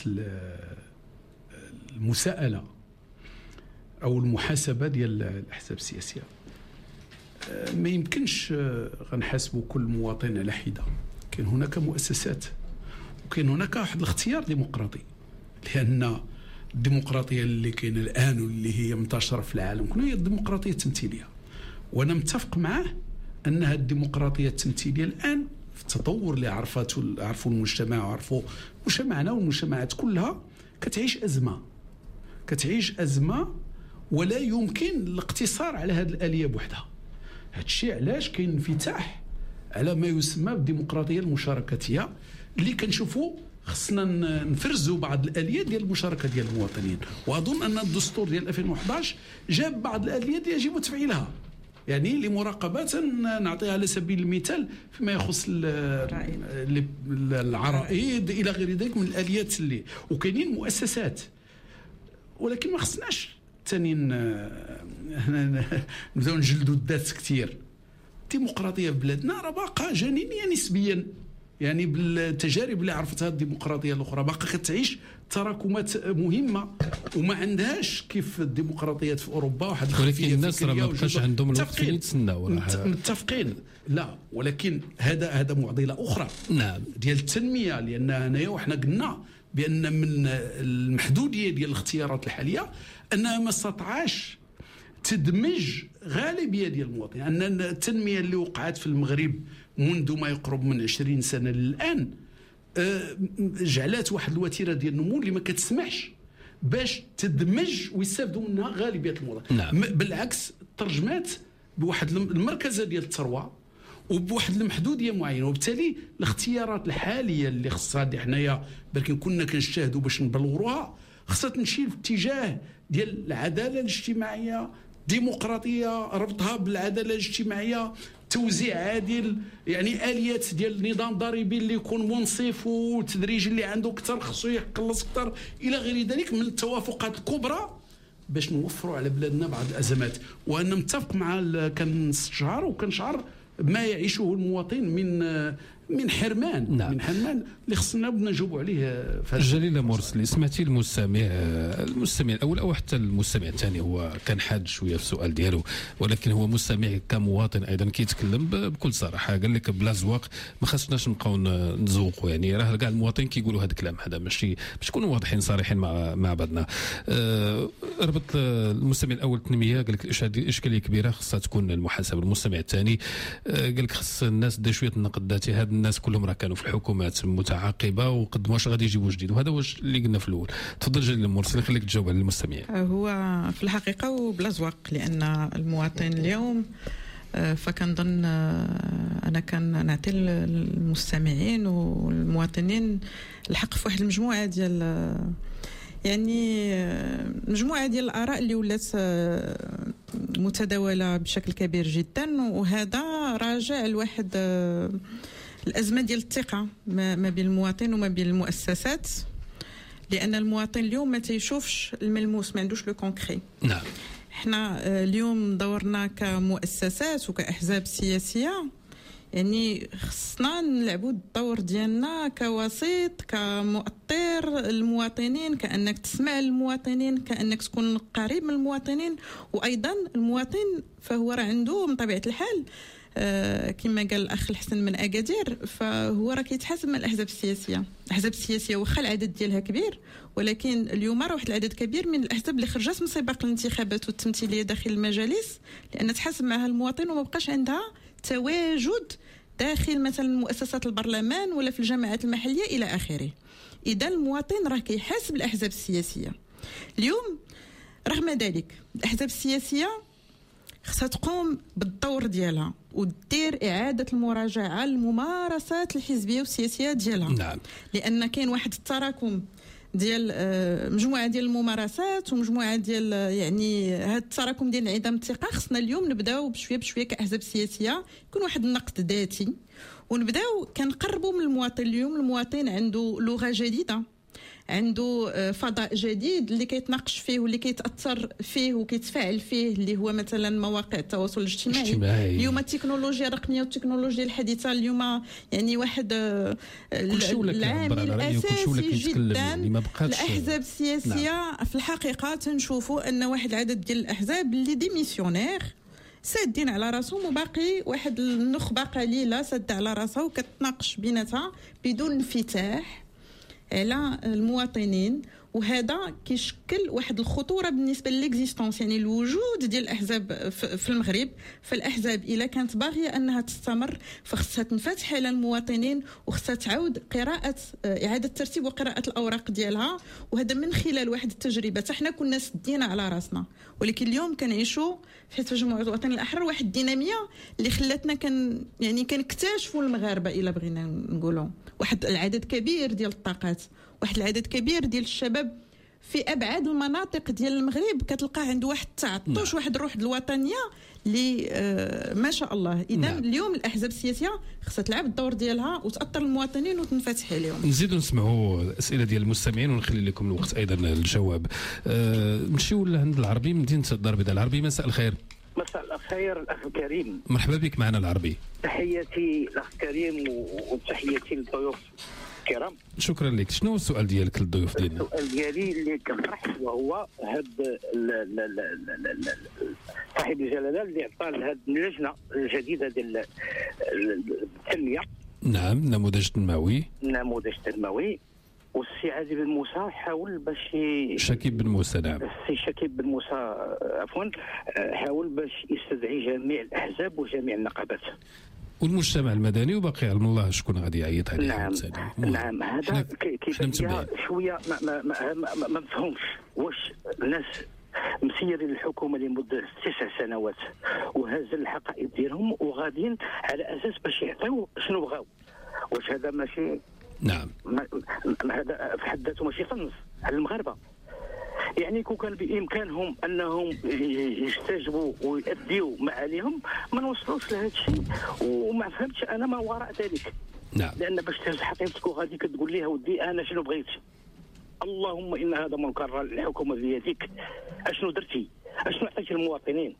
C: المساءله او المحاسبه ديال الاحزاب السياسيه. ما يمكنش غنحاسبوا كل مواطن على حده. كاين هناك مؤسسات وكاين هناك واحد الاختيار ديمقراطي، لان الديمقراطيه اللي كاينه الان واللي هي منتشره في العالم كله هي الديمقراطيه التمثيليه. وانا متفق معه انها الديمقراطيه التمثيليه الان في التطور اللي عرفته عرفوا المجتمع وعرفوا مجتمعنا والمجتمعات كلها كتعيش ازمه كتعيش ازمه ولا يمكن الاقتصار على هذه الاليه بوحدها. هذا الشيء علاش كاين انفتاح على ما يسمى بالديمقراطيه المشاركاتيه، اللي كنشوفوا خصنا نفرزوا بعض الاليات ديال المشاركه ديال المواطنين. واظن ان الدستور ديال ألفين وأحد عشر جاب بعض الاليات يجب تفعيلها، يعني لمراقبه نعطيها على سبيل المثال فيما يخص العرائض الى غير ذلك من الاليات اللي وكاينين مؤسسات. ولكن ما خصناش ثاني نبداو نجلدوا الذات كثير. الديمقراطيه في بلادنا راه باقا جنينيه نسبيا، يعني بالتجارب اللي عرفتها الديمقراطيه الاخرى باقا كتعيش تراكمات مهمه وما عندهاش كيف الديمقراطيات في اوروبا واحد الخلفيه.
B: ولكن الناس راه ما بقاش عندهم الوقت فين يتسناو.
C: متفقين، لا، ولكن هذا هذا معضله اخرى
B: نعم
C: ديال التنميه، لان هنايا وحنا قلنا بان من المحدوديه ديال الاختيارات الحاليه انها ما استطاعش تدمج غالبيه ديال المواطنين. ان التنميه اللي وقعت في المغرب منذ ما يقرب من عشرين سنه للان جعلات واحد الوتيره ديال النمو اللي ما كتسمحش باش تدمج ويستافدوا منها غالبيه المواطنين.
B: نعم.
C: بالعكس ترجمات بواحد المركزه ديال الثروه وبواحد المحدوديه معينه، وبالتالي الاختيارات الحاليه اللي خصها حنايا بركي كنا كنجتهدوا باش نبلوروها خصها تمشي في اتجاه ديال العداله الاجتماعيه، ديمقراطيه ربطها بالعداله الاجتماعيه، توزيع عادل، يعني اليات ديال النظام الضريبي اللي يكون منصف والتدريج اللي عنده اكثر خصو يقلص اكثر الى غير ذلك من التوافقات الكبرى باش نوفروا على بلادنا بعض الازمات. وانا متفق مع كنشعر وكنشعر ما يعيشه المواطن من من حرمان. نعم. من حرمان اللي خصنا بدنا نجاوبوا عليه.
B: جليل مرسلي، سمعتي المستمع المستمع الاول او حتى المستمع الثاني هو كان حاد شويه في السؤال ديالو، ولكن هو مستمع كمواطن ايضا كيتكلم بكل صراحه. قال لك بلا زواق ما خصناش نبقاو نزوقوا، يعني راه كاع المواطنين كيقولوا هذا الكلام هذا، ماشي باش نكونوا واضحين صريحين مع مع بعضنا. أه ربط المستمع الاول التنميه قال لك الاشكاليه كبيره خصها تكون المحاسبه. المستمع الثاني أه قال لك خص الناس دا شويه النقد الذاتي. هاد الناس كلهم راه كانوا في الحكومات متعاقبه وقدموا واش غادي يجيبوا جديد، وهذا واش اللي قلنا في الاول. تفضل جليل المرسلي، خليك تجاوب على المستمعين.
D: هو في الحقيقه وبلا زواق، لان المواطن اليوم فكنظن انا كان نعطي المستمعين والمواطنين الحق في واحد المجموعه ديال يعني مجموعه ديال الاراء اللي ولات متداوله بشكل كبير جدا، وهذا راجع لواحد الازمه ديال الثقه ما بين المواطن وما بين المؤسسات، لان المواطن اليوم ما تيشوفش الملموس، ما عندوش لو كونكري.
B: نعم.
D: احنا اليوم دورنا كمؤسسات وكاحزاب سياسيه، يعني خصنا نلعبوا الدور ديالنا كوسيط، كمؤطر المواطنين، كانك تسمع المواطنين، كانك تكون قريب من المواطنين. وايضا المواطن فهو راه عنده من طبيعه الحال آه كما قال الاخ الحسن من اكادير، فهو راه كيتحاسب من الاحزاب السياسيه. الاحزاب السياسيه واخا العدد ديالها كبير، ولكن اليوم راه واحد العدد كبير من الاحزاب اللي خرجت من سباق الانتخابات والتمثيليه داخل المجالس، لان تحاسب معها المواطن وما بقاش عندها تواجد داخل مثلا مؤسسات البرلمان ولا في الجماعات المحليه الى اخره. اذا المواطن راه كيحاسب الاحزاب السياسيه. اليوم رغم ذلك الاحزاب السياسيه خصها تقوم بالدور ديالها ودير اعاده المراجعه للممارسات الحزبيه والسياسيه ديالها.
B: نعم.
D: لان كاين واحد التراكم ديال مجموعه ديال الممارسات ومجموعه ديال يعني هذا التراكم ديال انعدام الثقه. خصنا اليوم نبداو بشويه بشويه كاحزاب سياسيه يكون واحد النقد ذاتي ونبداو كنقربوا من المواطن. اليوم المواطن عنده لغه جديده، عنده فضاء جديد اللي كيتناقش فيه واللي كيتاثر فيه وكيتفاعل فيه، اللي هو مثلا مواقع التواصل الاجتماعي.
B: اجتماعي.
D: اليوم التكنولوجيا الرقميه والتكنولوجيا الحديثه اليوم يعني واحد العامل الاساسي جدا. الاحزاب السياسيه نعم. في الحقيقه تنشوفوا ان واحد العدد ديال الاحزاب اللي ديميسيونير سادين على راسهم وباقي واحد النخبه قليله ساده على راسها وكتناقش بيناتها بدون انفتاح على المواطنين. وهذا كيشكل واحد الخطوره بالنسبه للاكزيستونس، يعني الوجود ديال الاحزاب في المغرب. فالاحزاب الا كانت باغيه انها تستمر فخصها تنفتح على المواطنين وخصها تعاود قراءه اعاده ترتيب وقراءه الاوراق ديالها، وهذا من خلال واحد التجربه. حنا كنا سدينا على راسنا، ولكن اليوم كنعيشوا في تجمع الوطني الاحرار واحد الديناميه اللي خلاتنا كان يعني كنكتشفوا المغاربه الا بغينا نقولوا واحد العدد كبير ديال الطاقات، واحد العدد كبير ديال الشباب في ابعاد المناطق ديال المغرب كتلقى عنده واحد التعطش، واحد الروح الوطنيه اللي آه ما شاء الله. اذا نعم. اليوم الاحزاب السياسيه خصها تلعب الدور ديالها وتاثر المواطنين وتنفتح عليهم.
B: نزيدوا نسمعوا الاسئله ديال المستمعين ونخلي لكم الوقت ايضا للجواب. آه نمشيو لعند العربي، مدينه الدار البيضاء. العربي مساء الخير.
R: مساء الخير الاخ الكريم.
B: مرحبا بك معنا العربي.
R: تحياتي الاخ الكريم وتحياتي للضيوف الكرام.
B: شكرا لك. شنو هو السؤال ديالك للضيوف ديالنا؟
R: السؤال ديالي اللي كنطرح وهو هاد صاحب الجلاله اللي عطى لهاد اللجنه الجديده ديال التنميه.
B: نعم، نموذج تنموي.
R: نموذج تنموي. والسي عادل بن موسى حاول باش
B: شكيب بن موسى. نعم.
R: السي شكيب بن موسى عفوا حاول باش يستدعي جميع الاحزاب وجميع النقابات
B: والمجتمع المدني وباقي علم الله شكون غادي يعيط عليه.
R: نعم نعم. هذا كيبان لي شويه ما ما ما, ما, ما مفهومش واش الناس مسيرين الحكومه لمده تسع سنوات وهز الحقائب ديالهم وغاديين على اساس باش يعطيو شنو بغاو. واش هذا ماشي
B: نعم
R: هذا في حد ذاته ماشي طنز على المغاربه؟ يعني كون كان بامكانهم انهم يستجبوا ويؤديوا ما عليهم ما نوصلوش لهذا الشيء. وما فهمتش انا ما وراء ذلك.
B: نعم.
R: لان باش تهز حقيبتك وغادي كتقول ليها ودي انا شنو بغيت، اللهم ان هذا منكر الحكومه بيديك، اشنو درتي؟ اشنو عطيتي للمواطنين؟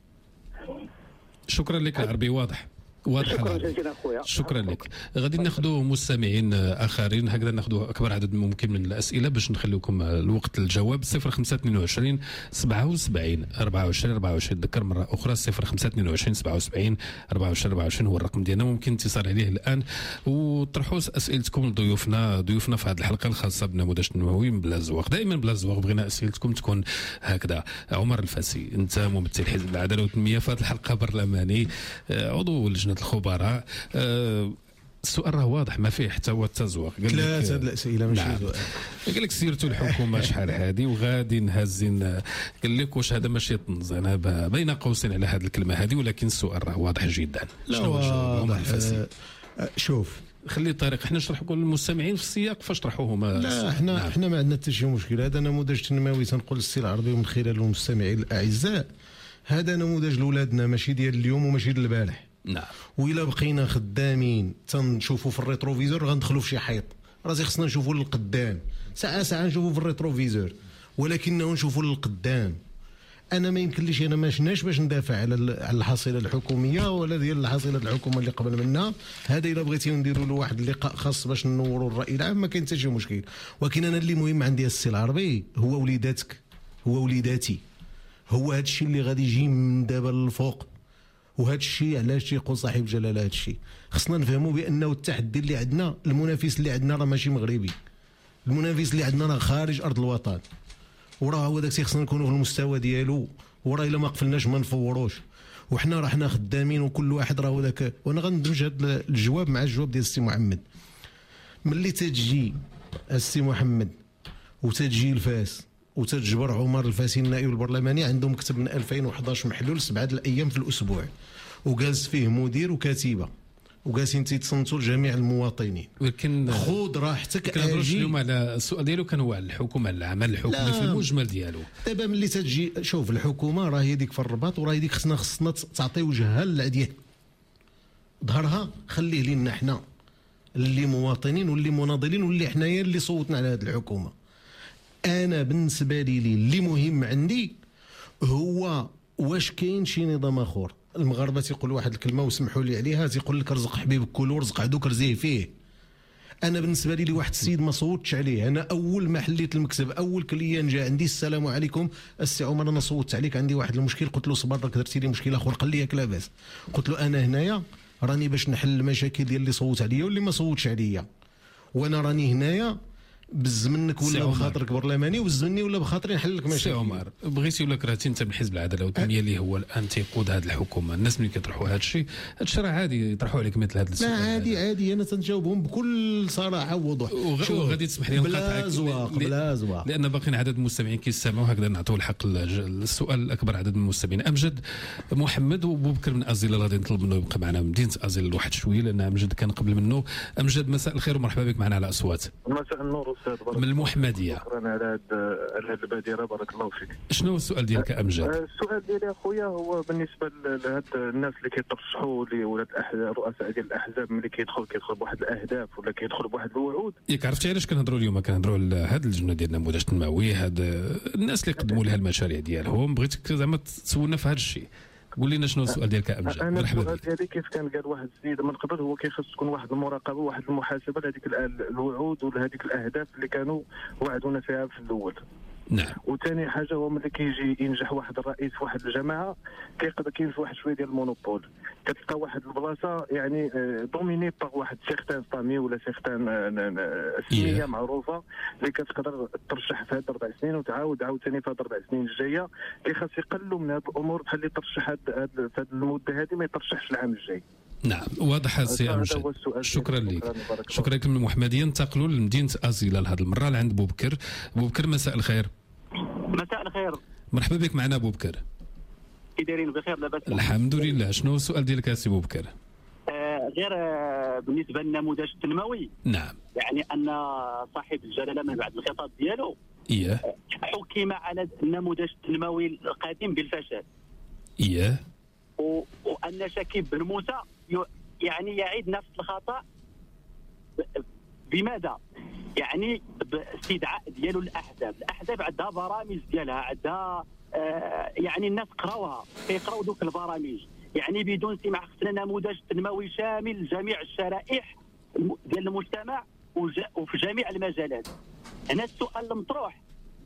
B: شكرا لك العربي. واضح واضح.
R: شكرا جزيلا اخويا.
B: شكرا لك. غادي ناخذوا مستمعين اخرين، هكذا ناخذوا اكبر عدد ممكن من الاسئله باش نخليكم الوقت للجواب. صفر خمسة اثنين وعشرين سبعة وسبعين أربعة وعشرين أربعة وعشرين. ذكر مره اخرى صفر خمسة اثنين وعشرين سبعة وسبعين أربعة وعشرين أربعة وعشرين هو الرقم ديالنا، ممكن اتصال عليه الان وطرحوا اسئلتكم لضيوفنا ضيوفنا في هذه الحلقه الخاصه بنموذج تنموي بلا زواق. دائما بلا زواق بغينا اسئلتكم تكون هكذا. عمر الفاسي، انت ممثل حزب العداله والتنميه في هذه الحلقه برلماني، عضو لجنه الخبراء. أه السؤال راه واضح ما فيه حتى هو التزويق.
E: قال لك ثلاثه الاسئله ماشي
B: نعم. قال لك سيرتوا الحكومه شحال هذه وغادي نهزين. قال لك واش هذا ماشي طنز؟ انا بين قوسين على هذه الكلمه هذه، ولكن السؤال راه واضح جدا.
E: شنو واضح. أه شوف
B: خلي طريق احنا نشرح لكم للمستمعين في السياق فاش طرحوه. ما
E: لا احنا نعم. احنا ما عندنا حتى شي مشكل. هذا نموذج تنموي تنقول للسي العربي ومن خلال المستمعين الاعزاء، هذا نموذج لاولادنا ماشي ديال اليوم وماشي ديال البارح.
B: نعم.
E: وإلا بقينا خدامين تنشوفوا في الريتروفيزور غندخلوا في شي حيط. راسي خصنا نشوفوا للقدام، ساعه ساعه نشوفوا في الريتروفيزور، ولكنه نشوفوا للقدام. انا ما يمكنليش انا ما شناش باش ندافع على على الحصيله الحكوميه ولا ديال الحصيله الحكومه اللي قبل منها. هذا الا بغيتيو نديروا له واحد اللقاء خاص باش ننوروا الراي العام ما كاين حتى شي مشكل. ولكن انا اللي مهم عندي السي العربي هو وليداتك، هو وليداتي، هو هذا الشيء اللي غادي يجي من دابا للفوق. وهذا الشيء علاش تيقول صاحب جلاله هذا الشيء خصنا نفهموا بانه التحدي اللي عندنا، المنافس اللي عندنا راه ماشي مغربي، المنافس اللي عندنا راه خارج ارض الوطن، وراه هو داك الشيء خصنا نكونوا في المستوى ديالو، وراه الا ما قفلناش ما نفوروش. وحنا راه حنا خدامين وكل واحد راه ذاك. وانا غندمج هذا الجواب مع الجواب ديال السي محمد. ملي تتجي السي محمد وتتجي الفاس وتتجبر عمر الفاسي النائب البرلماني عنده مكتب من ألفين وإحدى عشر محلول سبعه الايام في الاسبوع وجالس فيه مدير وكاتبه وجالسين تيتصنتوا لجميع المواطنين.
B: ولكن
E: خذ راحتك.
B: كنهضروش اليوم على السؤال ديالو كان هو على الحكومه، على العمل الحكومي في المجمل ديالو.
E: دابا ملي تجي شوف الحكومه راه هي ديك في الرباط وراه ديك خصنا خصنا تعطي وجهها للعديان. ظهرها خليه لينا حنا اللي مواطنين واللي مناضلين واللي حنايا اللي صوتنا على هذه الحكومه. انا بالنسبه لي اللي مهم عندي هو واش كاين شي نظام اخر. المغاربه تيقول واحد الكلمه وسمحوا لي عليها، تيقول لك رزق حبيبك كل ورزق عدوك رزيه فيه. انا بالنسبه لي واحد السيد ما صوتش عليه. انا اول ما حليت المكتب اول كليان جا عندي السلام عليكم السي عمر انا صوتت عليك عندي واحد المشكل. قلت له صبر راك درتي لي مشكل اخر. قال لي ياك لاباس. قلت له انا هنايا راني باش نحل المشاكل ديال اللي صوت عليا واللي ما صوتش عليا، وانا راني هنايا بز منك ولا بخاطرك برلماني وبز مني ولا بخاطري نحل لك مشاكل.
B: سي عمر بغيتي ولا كرهتي انت من حزب العداله والتنميه اللي هو الان تيقود هذه الحكومه، الناس ملي كيطرحوا هذا الشيء هذا الشيء راه عادي يطرحوا عليك مثل هذا السؤال.
E: لا عادي عادي انا تنجاوبهم بكل صراحه ووضوح.
B: وغادي تسمح لي نقاطعك
E: بلا زواق بلا زواق
B: لان باقيين عدد المستمعين كيستمعوا، هكذا نعطوا الحق السؤال الاكبر عدد من المستمعين. امجد محمد وبوبكر من ازيل غادي نطلب منه يبقى معنا مدينه ازيل واحد شويه لان امجد كان قبل منه. امجد مساء الخير ومرحبا بك معنا على اصوات.
S: مساء النور استاذ.
B: من المحمديه.
S: شكرا على هذه البادره بارك الله فيك.
B: شنو هو السؤال ديالك امجد؟
S: السؤال ديالي اخويا هو بالنسبه لهاد الناس اللي كيترشحوا لي ولا الرؤساء ديال الاحزاب ملي كيدخل كيدخل بواحد الاهداف ولا كيدخل بواحد الوعود.
B: ياك عرفتي علاش كنهضروا اليوم؟ كنهضروا على هذه اللجنه ديال النموذج التنموي، هاد الناس اللي قدموا لها المشاريع ديالهم. بغيتك زعما تسولنا في هذا الشيء. قول لنا شنو السؤال ديالك امجد؟
S: مرحبا بك. السؤال ديالي كيف كان قال واحد السيد من قبل هو كيخص تكون واحد المراقبه واحد المحاسبه لهذيك الوعود ولا الاهداف اللي كانوا وعدونا فيها في الاول.
B: نعم.
S: وثاني حاجه هو ملي كيجي ينجح واحد الرئيس في واحد الجماعه كيقدر كاين واحد شويه ديال المونوبول، كتلقى واحد البلاصه يعني دوميني باغ واحد سيغتان فامي ولا سيغتان سميه yeah. معروفه اللي كتقدر ترشح في هاد اربع سنين وتعاود عاوتاني في هاد اربع سنين الجايه. كيخاص يقلوا من هاد الامور بحال اللي ترشح هاد في هاد المده هذه ما يترشحش العام الجاي.
B: نعم واضح سي امجد. شكرا لك. شكرا لك من المحمديه. انتقلوا لمدينه ازيله لهذه المره لعند بوبكر. بوبكر مساء الخير.
T: مساء الخير.
B: مرحبا بك معنا بوبكر.
T: كي دايرين بخير لاباس؟
B: الحمد لله. شنو هو السؤال ديالك سي بوبكر؟
T: آه غير آه بالنسبه للنموذج التنموي.
B: نعم.
T: يعني ان صاحب الجلاله من بعد الخطاب ديالو
B: اييه
T: حكم على النموذج التنموي القديم بالفشل.
B: اييه
T: وان شكيب بن موسى يعني يعيد نفس الخطا. بماذا؟ يعني باستدعاء ديالو الاحزاب، الاحزاب عندها برامج ديالها، عندها آه يعني الناس قراوها كيقراو دوك البرامج، يعني بدون سماح خصنا نموذج تنموي شامل لجميع الشرائح ديال المجتمع وفي جميع المجالات. هنا السؤال المطروح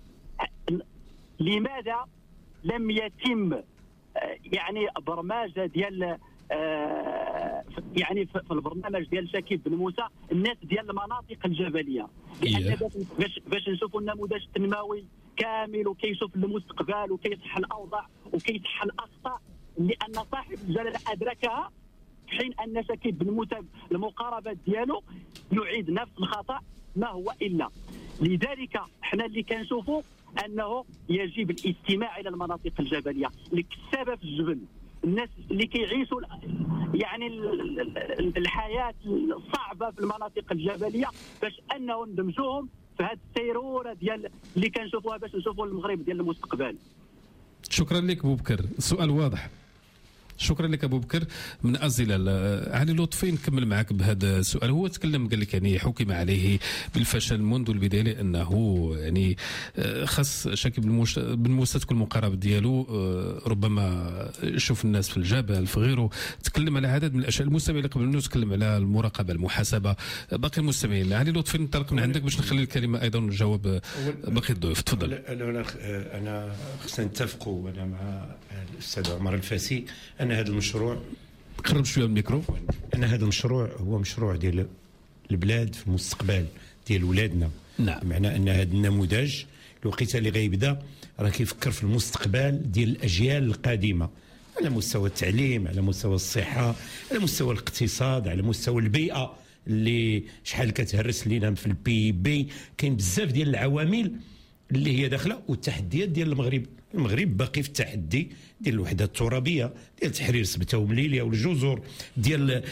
T: لماذا لم يتم يعني برمجه ديال آه يعني في البرنامج ديال شكيب بن موسى الناس ديال المناطق الجبليه، لان باش باش نشوفوا النموذج التنموي كامل وكيشوف المستقبل وكيصحح الاوضاع وكيصحح الاخطاء اللي ان صاحب الجلاله ادركها، في حين ان شكيب بن موسى المقاربات ديالو يعيد نفس الخطا ما هو الا. لذلك احنا اللي كنشوفوا انه يجب الاستماع الى المناطق الجبليه اللي كسابه في الجبل، الناس اللي كيعيشوا يعني الحياه الصعبه في المناطق الجبليه، باش انه ندمجوهم في هذه السيروره ديال اللي كنشوفوها باش نشوفوا المغرب ديال المستقبل.
B: شكرا لك بوبكر، السؤال واضح. شكرا لك ابو بكر من ازيله. علي لطفي نكمل معك بهذا السؤال. هو تكلم قال لك يعني حكم عليه بالفشل منذ البدايه لانه يعني خاص شكيب بن موسى تكون المقاربه ديالو ربما يشوف الناس في الجبل في غيره. تكلم على عدد من الاشياء. المستمع اللي قبل منه تكلم على المراقبه المحاسبه. باقي المستمعين علي لطفي ننطلق من عندك باش نخلي الكلمه ايضا ونجاوب باقي الضيوف. تفضل.
A: انا انا خصنا نتفقوا انا مع الاستاذ عمر الفاسي ان هذا المشروع
B: قرب شويه من الميكرو.
A: ان هذا المشروع هو مشروع ديال البلاد في المستقبل ديال ولادنا.
B: نعم.
A: معنى ان هذا النموذج الوقيته اللي غيبدا راه كيفكر في المستقبل ديال الاجيال القادمه. على مستوى التعليم، على مستوى الصحه، على مستوى الاقتصاد، على مستوى البيئه اللي شحال كتهرس لينا في البي بي. كاين بزاف ديال العوامل اللي هي داخله، والتحديات ديال المغرب. المغرب باقي في التحدي ديال الوحده الترابيه، ديال تحرير سبته ومليليه والجزر، ديال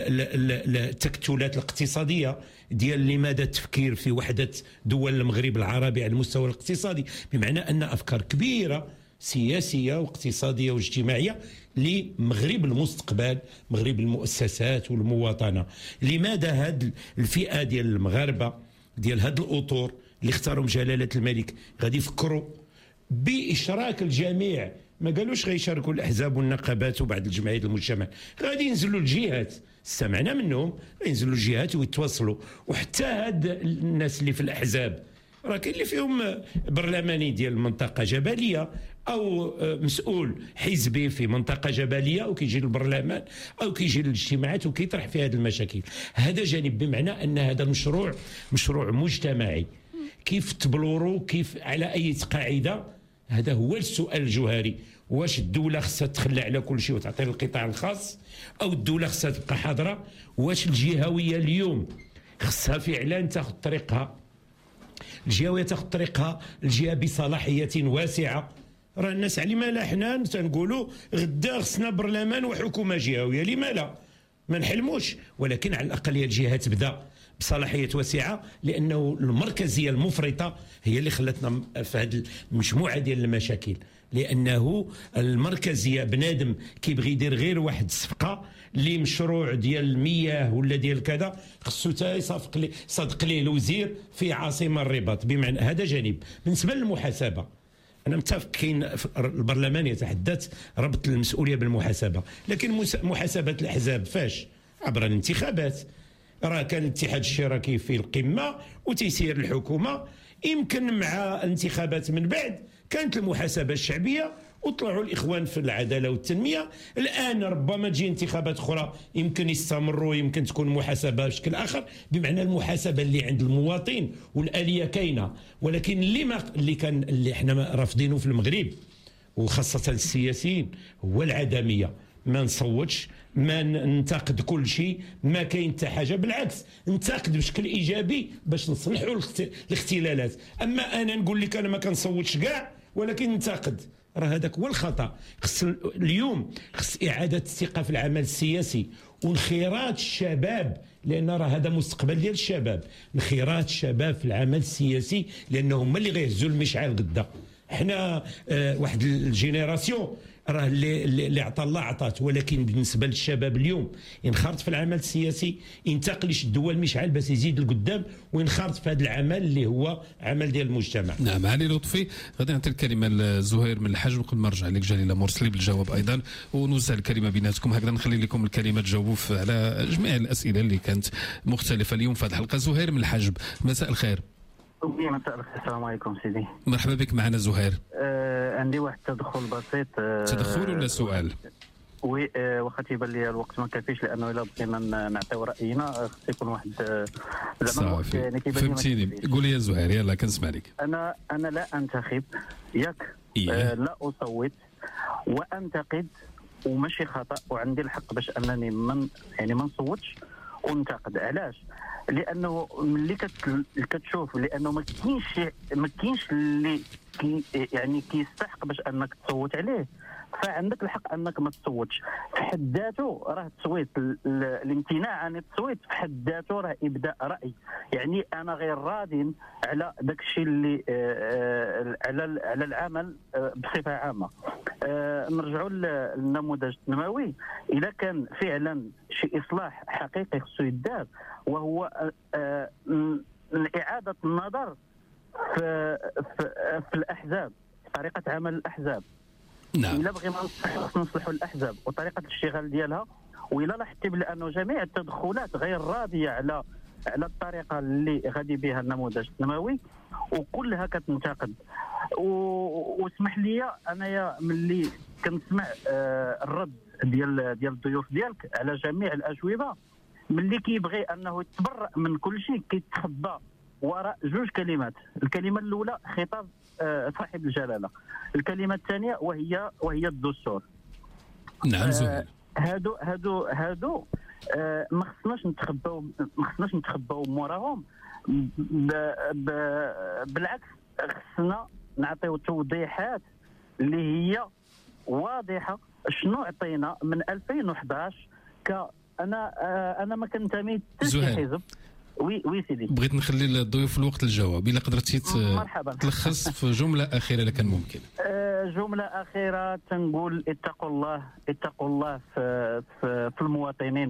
A: التكتلات الاقتصاديه، ديال لماذا التفكير في وحده دول المغرب العربي على المستوى الاقتصادي، بمعنى ان افكار كبيره سياسيه واقتصاديه واجتماعيه لمغرب المستقبل، مغرب المؤسسات والمواطنه. لماذا هاد الفئه ديال المغاربه ديال هاد الاطر اللي اختارهم جلاله الملك غادي يفكروا باشراك الجميع؟ ما قالوش غيشاركوا الاحزاب والنقابات وبعض الجمعيات المجتمع، غادي ينزلوا الجهات، استمعنا منهم، ينزلوا الجهات ويتواصلوا. وحتى هاد الناس اللي في الاحزاب راه كاين اللي فيهم برلماني ديال المنطقه جبليه او مسؤول حزبي في منطقه جبليه وكيجي للبرلمان او كيجي للاجتماعات وكيطرح في هذه المشاكل. هذا جانب، بمعنى ان هذا مشروع مشروع مجتمعي. كيف تبلورو، كيف على اي قاعده؟ هذا هو السؤال الجوهري. واش الدوله خصها تخلى على كل شيء وتعطي للقطاع الخاص، او الدوله خصها تبقى حاضره؟ واش الجهويه اليوم خصها فعلا تاخذ طريقها؟ الجهويه تاخذ طريقها، الجهه بصلاحيه واسعه. راه الناس على ما لا حنا تنقولوا غدا خصنا برلمان وحكومه جهويه، لما لا؟ ما نحلموش، ولكن على الاقل الجهه تبدا بصلاحيه واسعه، لانه المركزيه المفرطه هي اللي خلتنا في هذه المجموعه ديال المشاكل. لانه المركزيه بنادم كيبغي يدير غير واحد الصفقه لمشروع ديال المياه ولا ديال كذا، خصو حتى يصفق لي صدق ليه الوزير في عاصمه الرباط. بمعنى هذا جانب. بالنسبه للمحاسبه، أنا متفق، كاين البرلمان يتحدث ربط المسؤولية بالمحاسبة، لكن محاسبة الأحزاب فاش؟ عبر الانتخابات. راه كان الاتحاد الاشتراكي في القمة وتيسير الحكومة، يمكن مع الانتخابات من بعد كانت المحاسبة الشعبية وطلعوا الإخوان في العدالة والتنمية. الآن ربما تجي انتخابات أخرى يمكن يستمروا، يمكن تكون محاسبة بشكل آخر، بمعنى المحاسبة اللي عند المواطن والآلية كاينة. ولكن اللي ما اللي كان اللي احنا رافضينه في المغرب وخاصة السياسيين هو العدمية. ما نصوتش، ما ننتقد كل شيء، ما كاين حتى حاجه، بالعكس ننتقد بشكل ايجابي باش نصلحوا الاختلالات. اما انا نقول لك انا ما كنصوتش كاع ولكن ننتقد، راه هذاك هو الخطا. خص اليوم خص اعاده الثقه في العمل السياسي وانخراط الشباب، لان راه هذا مستقبل ديال الشباب. انخراط الشباب في العمل السياسي لانهم هما اللي غيهزوا المشعل غدا. حنا آه واحد الجينيراسيون راه اللي اللي عطى الله عطات، ولكن بالنسبه للشباب اليوم ينخرط في العمل السياسي، ينتقل يشد هو المشعل باش يزيد لقدام وينخرط في هذا العمل اللي هو عمل ديال المجتمع.
B: نعم علي لطفي، غادي نعطي الكلمه لزهير من الحجم قبل ما نرجع لك جليله مرسلي بالجواب ايضا، ونوزع الكلمه بيناتكم هكذا، نخلي لكم الكلمه تجاوبوا على جميع الاسئله اللي كانت مختلفه اليوم في هذه الحلقه. زهير من الحجم، مساء الخير.
U: مساء الخير، السلام عليكم سيدي.
B: مرحبا بك معنا زهير.
U: آه عندي واحد التدخل بسيط. آه
B: تدخل ولا سؤال؟
U: وي آه واخا تيبان لي الوقت ما كافيش، لانه الا بغينا نعطيو راينا خص يكون واحد آه
B: زعما يعني فهمتيني. قول لي يا زهير، يلا كنسمع لك.
U: انا انا لا انتخب ياك
B: إيه؟
U: آه لا اصوت وانتقد، وماشي خطا، وعندي الحق باش انني من يعني ما نصوتش وننتقد. علاش؟ لانه ملي كتشوف لانه ما كاينش ما كاينش اللي كي يعني كيستحق باش انك تصوت عليه، فعندك الحق انك ما تصوتش. في حد ذاته راه التصويت، الامتناع عن التصويت في حد ذاته راه ابداء راي. يعني انا غير راض على داك الشيء اللي على على العمل بصفه عامه. نرجعوا للنموذج النموي، اذا كان فعلا شي اصلاح حقيقي خصو يدار، وهو اعاده النظر في في, في الاحزاب، طريقه عمل الاحزاب.
B: نعم.
U: الا بغينا نصلحوا الاحزاب وطريقه الاشتغال ديالها، والا لاحظتي بانه جميع التدخلات غير راضيه على على الطريقه اللي غادي بها النموذج النموي وكلها كتنتقد. واسمح لي انايا ملي كنسمع آه الرد ديال ديال الضيوف ديالك على جميع الاجوبه، ملي كيبغي انه يتبرأ من كل شيء كيتخبى وراء جوج كلمات. الكلمه الاولى خطاب آه صاحب الجلاله، الكلمه الثانيه وهي وهي الدستور.
B: نعم زهير.
U: هادو هادو هادو آه ما خصناش نتخباو ما خصناش نتخباو موراهم. بالعكس خصنا نعطيو توضيحات اللي هي واضحه. شنو عطينا من ألفين وأحد عشر ك انا آه انا ما كنتمي حتى شي حزب. وي وي سيدي،
B: بغيت نخلي الضيوف الوقت الجواب. الا قدرتي تلخص في جمله اخيره اذا كان ممكن.
U: آه جمله اخيره تنقول اتقوا الله اتقوا الله في في, في المواطنين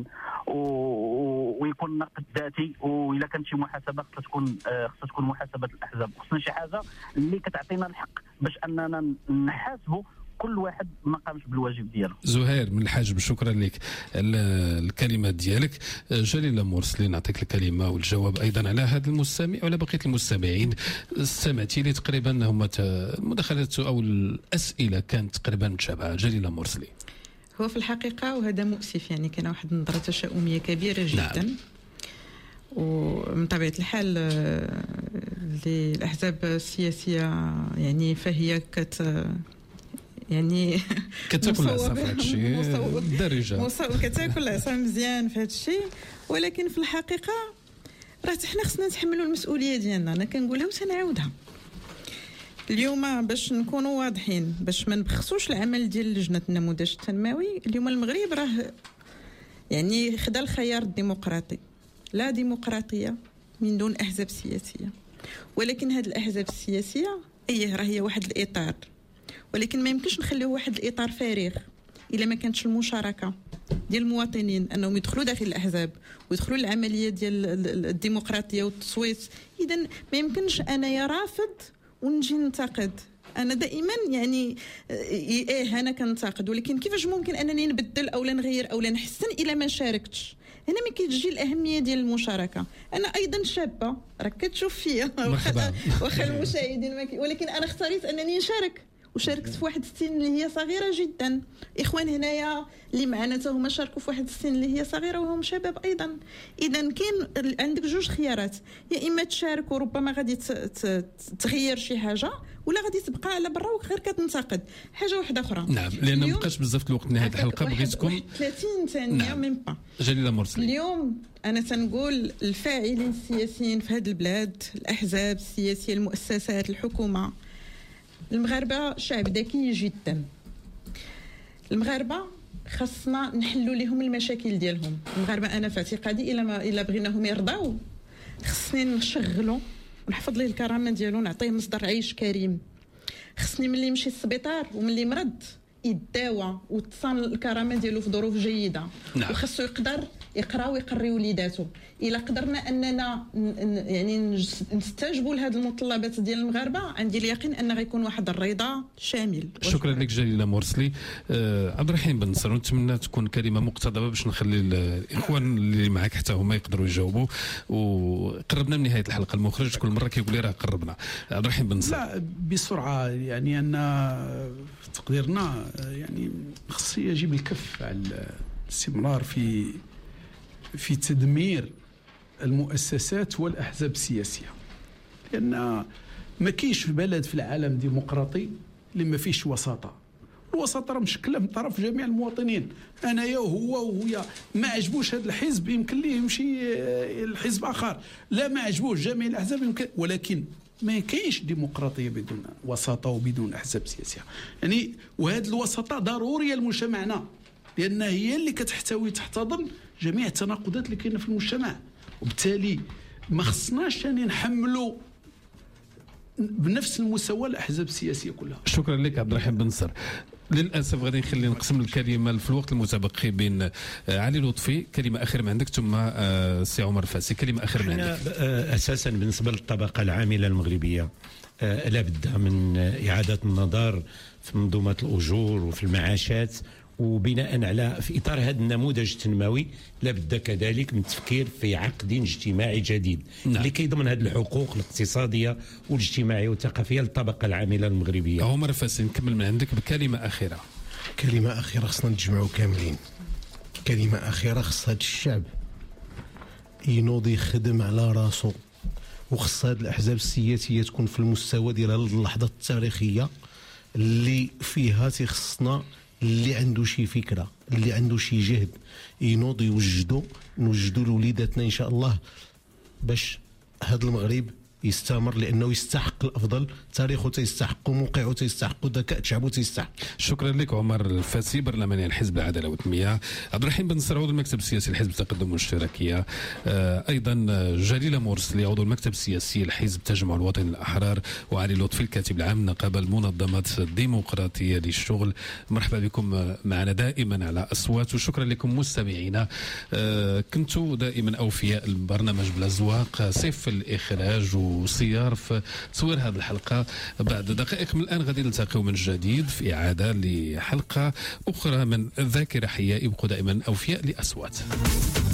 U: ويكون النقد ذاتي. واذا كانت شي محاسبه خصها تكون آه خصها تكون محاسبه الاحزاب. خصنا شي حاجه اللي كتعطينا الحق باش اننا نحاسبوا كل واحد ما قامش بالواجب ديالو.
B: زهير من الحاجب، شكرا لك الكلمات ديالك. جليل مرسلي نعطيك الكلمه والجواب ايضا على هذا المستمع وعلى بقيه المستمعين. استمعتي لي تقريبا هما المداخلات او الاسئله كانت تقريبا متشابهه. جليل مرسلي،
D: هو في الحقيقه وهذا مؤسف، يعني كان واحد النظره تشاؤميه كبيره جدا. نعم. ومن طبيعه الحال للاحزاب السياسيه يعني فهي كت يعني
B: كتاكل العصا في هذا الشيء الدارجه
D: كتاكل العصا مزيان في هذا الشيء. ولكن في الحقيقه راه حنا خصنا نتحملوا المسؤوليه ديالنا. انا كنقولها وسنعاودها اليوم باش نكونوا واضحين، باش ما نبخسوش العمل ديال لجنه النموذج التنموي. اليوم المغرب راه يعني خدا الخيار الديمقراطي، لا ديمقراطيه من دون احزاب سياسيه. ولكن هذه الاحزاب السياسيه ايه راه هي واحد الاطار، ولكن ما يمكنش نخليوه واحد الاطار فارغ الا ما كانتش المشاركه ديال المواطنين انهم يدخلوا داخل الاحزاب ويدخلوا العمليه ديال الديمقراطيه والتصويت. اذا ما يمكنش انا يا رافض ونجي ننتقد. انا دائما يعني ايه انا كنتقد، ولكن كيفاش ممكن انني نبدل او لا نغير او لا نحسن الا ما شاركتش؟ هنا ما كيتجي الاهميه ديال المشاركه. انا ايضا شابه راك كتشوف فيا واخا المشاهدين، ولكن انا اختاريت انني نشارك وشاركت في واحد السن اللي هي صغيره جدا. اخوان هنايا اللي معنا حتى هما شاركوا في واحد السن اللي هي صغيره وهم شباب ايضا. اذا كاين عندك جوج خيارات، يا اما تشارك وربما غادي تغير شي حاجه، ولا غادي تبقى على برا وغير كتنتقد حاجه واحده اخرى.
B: نعم، لان ما بقاش بزاف الوقت نهايه الحلقه. بغيتكم
D: ثلاثين ثانيه. نعم. ميم با.
B: جليله مرسلي،
D: اليوم انا تنقول الفاعلين السياسيين في هذه البلاد، الاحزاب السياسيه، المؤسسات، الحكومه، المغاربه شعب ذكي جدا. المغاربه خاصنا نحلوا لهم المشاكل ديالهم. المغاربه انا في اعتقادي الا ما الا بغيناهم يرضاو خصني نشغلوا ونحفظ ليه الكرامه ديالو، نعطيه مصدر عيش كريم. خصني ملي يمشي للسبيطار وملي مرض يداوى وتصان الكرامه ديالو في ظروف جيده. نعم. وخصو يقدر يقرا ويقري وليداته. الا قدرنا اننا يعني نستجبوا لهذه المتطلبات ديال المغاربه، عندي اليقين ان غيكون واحد الرضا شامل.
B: شكرا لك جليله مرسلي. آه عبد الرحيم بن نصر، ونتمنى تكون كلمه مقتضبه باش نخلي الاخوان اللي معك حتى هما يقدروا يجاوبوا. وقربنا من نهايه الحلقه، المخرج كل مره كيقول لي راه قربنا. عبد الرحيم بن نصر،
C: لا بسرعه، يعني ان تقديرنا يعني خص يجب الكف على الاستمرار في في تدمير المؤسسات والأحزاب السياسية، لأن ما كاينش في بلد في العالم ديمقراطي اللي ما فيش وساطة. الوساطة راه مشكلة من طرف جميع المواطنين، أنايا وهو وهي. ما عجبوش هذا الحزب يمكن ليه يمشي الحزب آخر، لا ما عجبوش جميع الأحزاب يمكن، ولكن ما كاينش ديمقراطية بدون وساطة وبدون أحزاب سياسية. يعني وهذه الوساطة ضرورية لمجتمعنا، لأن هي اللي كتحتوي تحتضن جميع التناقضات اللي كاينه في المجتمع. وبالتالي ما خصناش يعني نحملوا بنفس المستوى الاحزاب السياسيه كلها.
B: شكرا لك عبد الرحيم بن نصر. للاسف غادي نخلي نقسم الكلمه في الوقت المتبقي بين علي لطفي. كلمه اخيره من عندك، ثم سي عمر فاسي كلمه اخيره من عندك.
A: اساسا بالنسبه للطبقه العامله المغربيه لا بد من اعاده النظر في منظومه الاجور وفي المعاشات، وبناء على في اطار هذا النموذج التنموي لابد كذلك من التفكير في عقد اجتماعي جديد. نعم. اللي كيضمن هذه الحقوق الاقتصاديه والاجتماعيه والثقافيه للطبقه العامله المغربيه.
B: عمر فاسي نكمل من عندك بكلمه اخيره.
E: كلمه اخيره خصنا نتجمعوا كاملين. كلمه اخيره خص هذا الشعب ينوض يخدم على راسو، وخص هذه الاحزاب السياسيه تكون في المستوى ديال اللحظه التاريخيه اللي فيها تيخصنا اللي عنده شي فكره، اللي عنده شي جهد ينوض يوجدوا نوجدوا لوليداتنا ان شاء الله باش هذا المغرب يستمر، لانه يستحق الافضل، تاريخه تيستحق، موقعه تيستحق، ذكاء شعبه تيستحق.
B: شكرا لك عمر الفاسي، برلماني الحزب العداله والتنميه. عبد الرحيم بن نصر عضو المكتب السياسي لحزب التقدم والاشتراكيه، ايضا جليله مرسلي عضو المكتب السياسي لحزب التجمع الوطني الاحرار، وعلي لطفي الكاتب العام نقابه المنظمات الديمقراطيه للشغل. مرحبا بكم معنا دائما على اصوات، وشكرا لكم مستمعينا. كنتوا دائما اوفياء البرنامج بالازواق، سيف الاخراج وسيار في تصوير هذه الحلقه. بعد دقائق من الان غادي نلتقيو من جديد في اعاده لحلقه اخرى من ذاكره حيه. ابقوا دائما اوفياء لاصوات.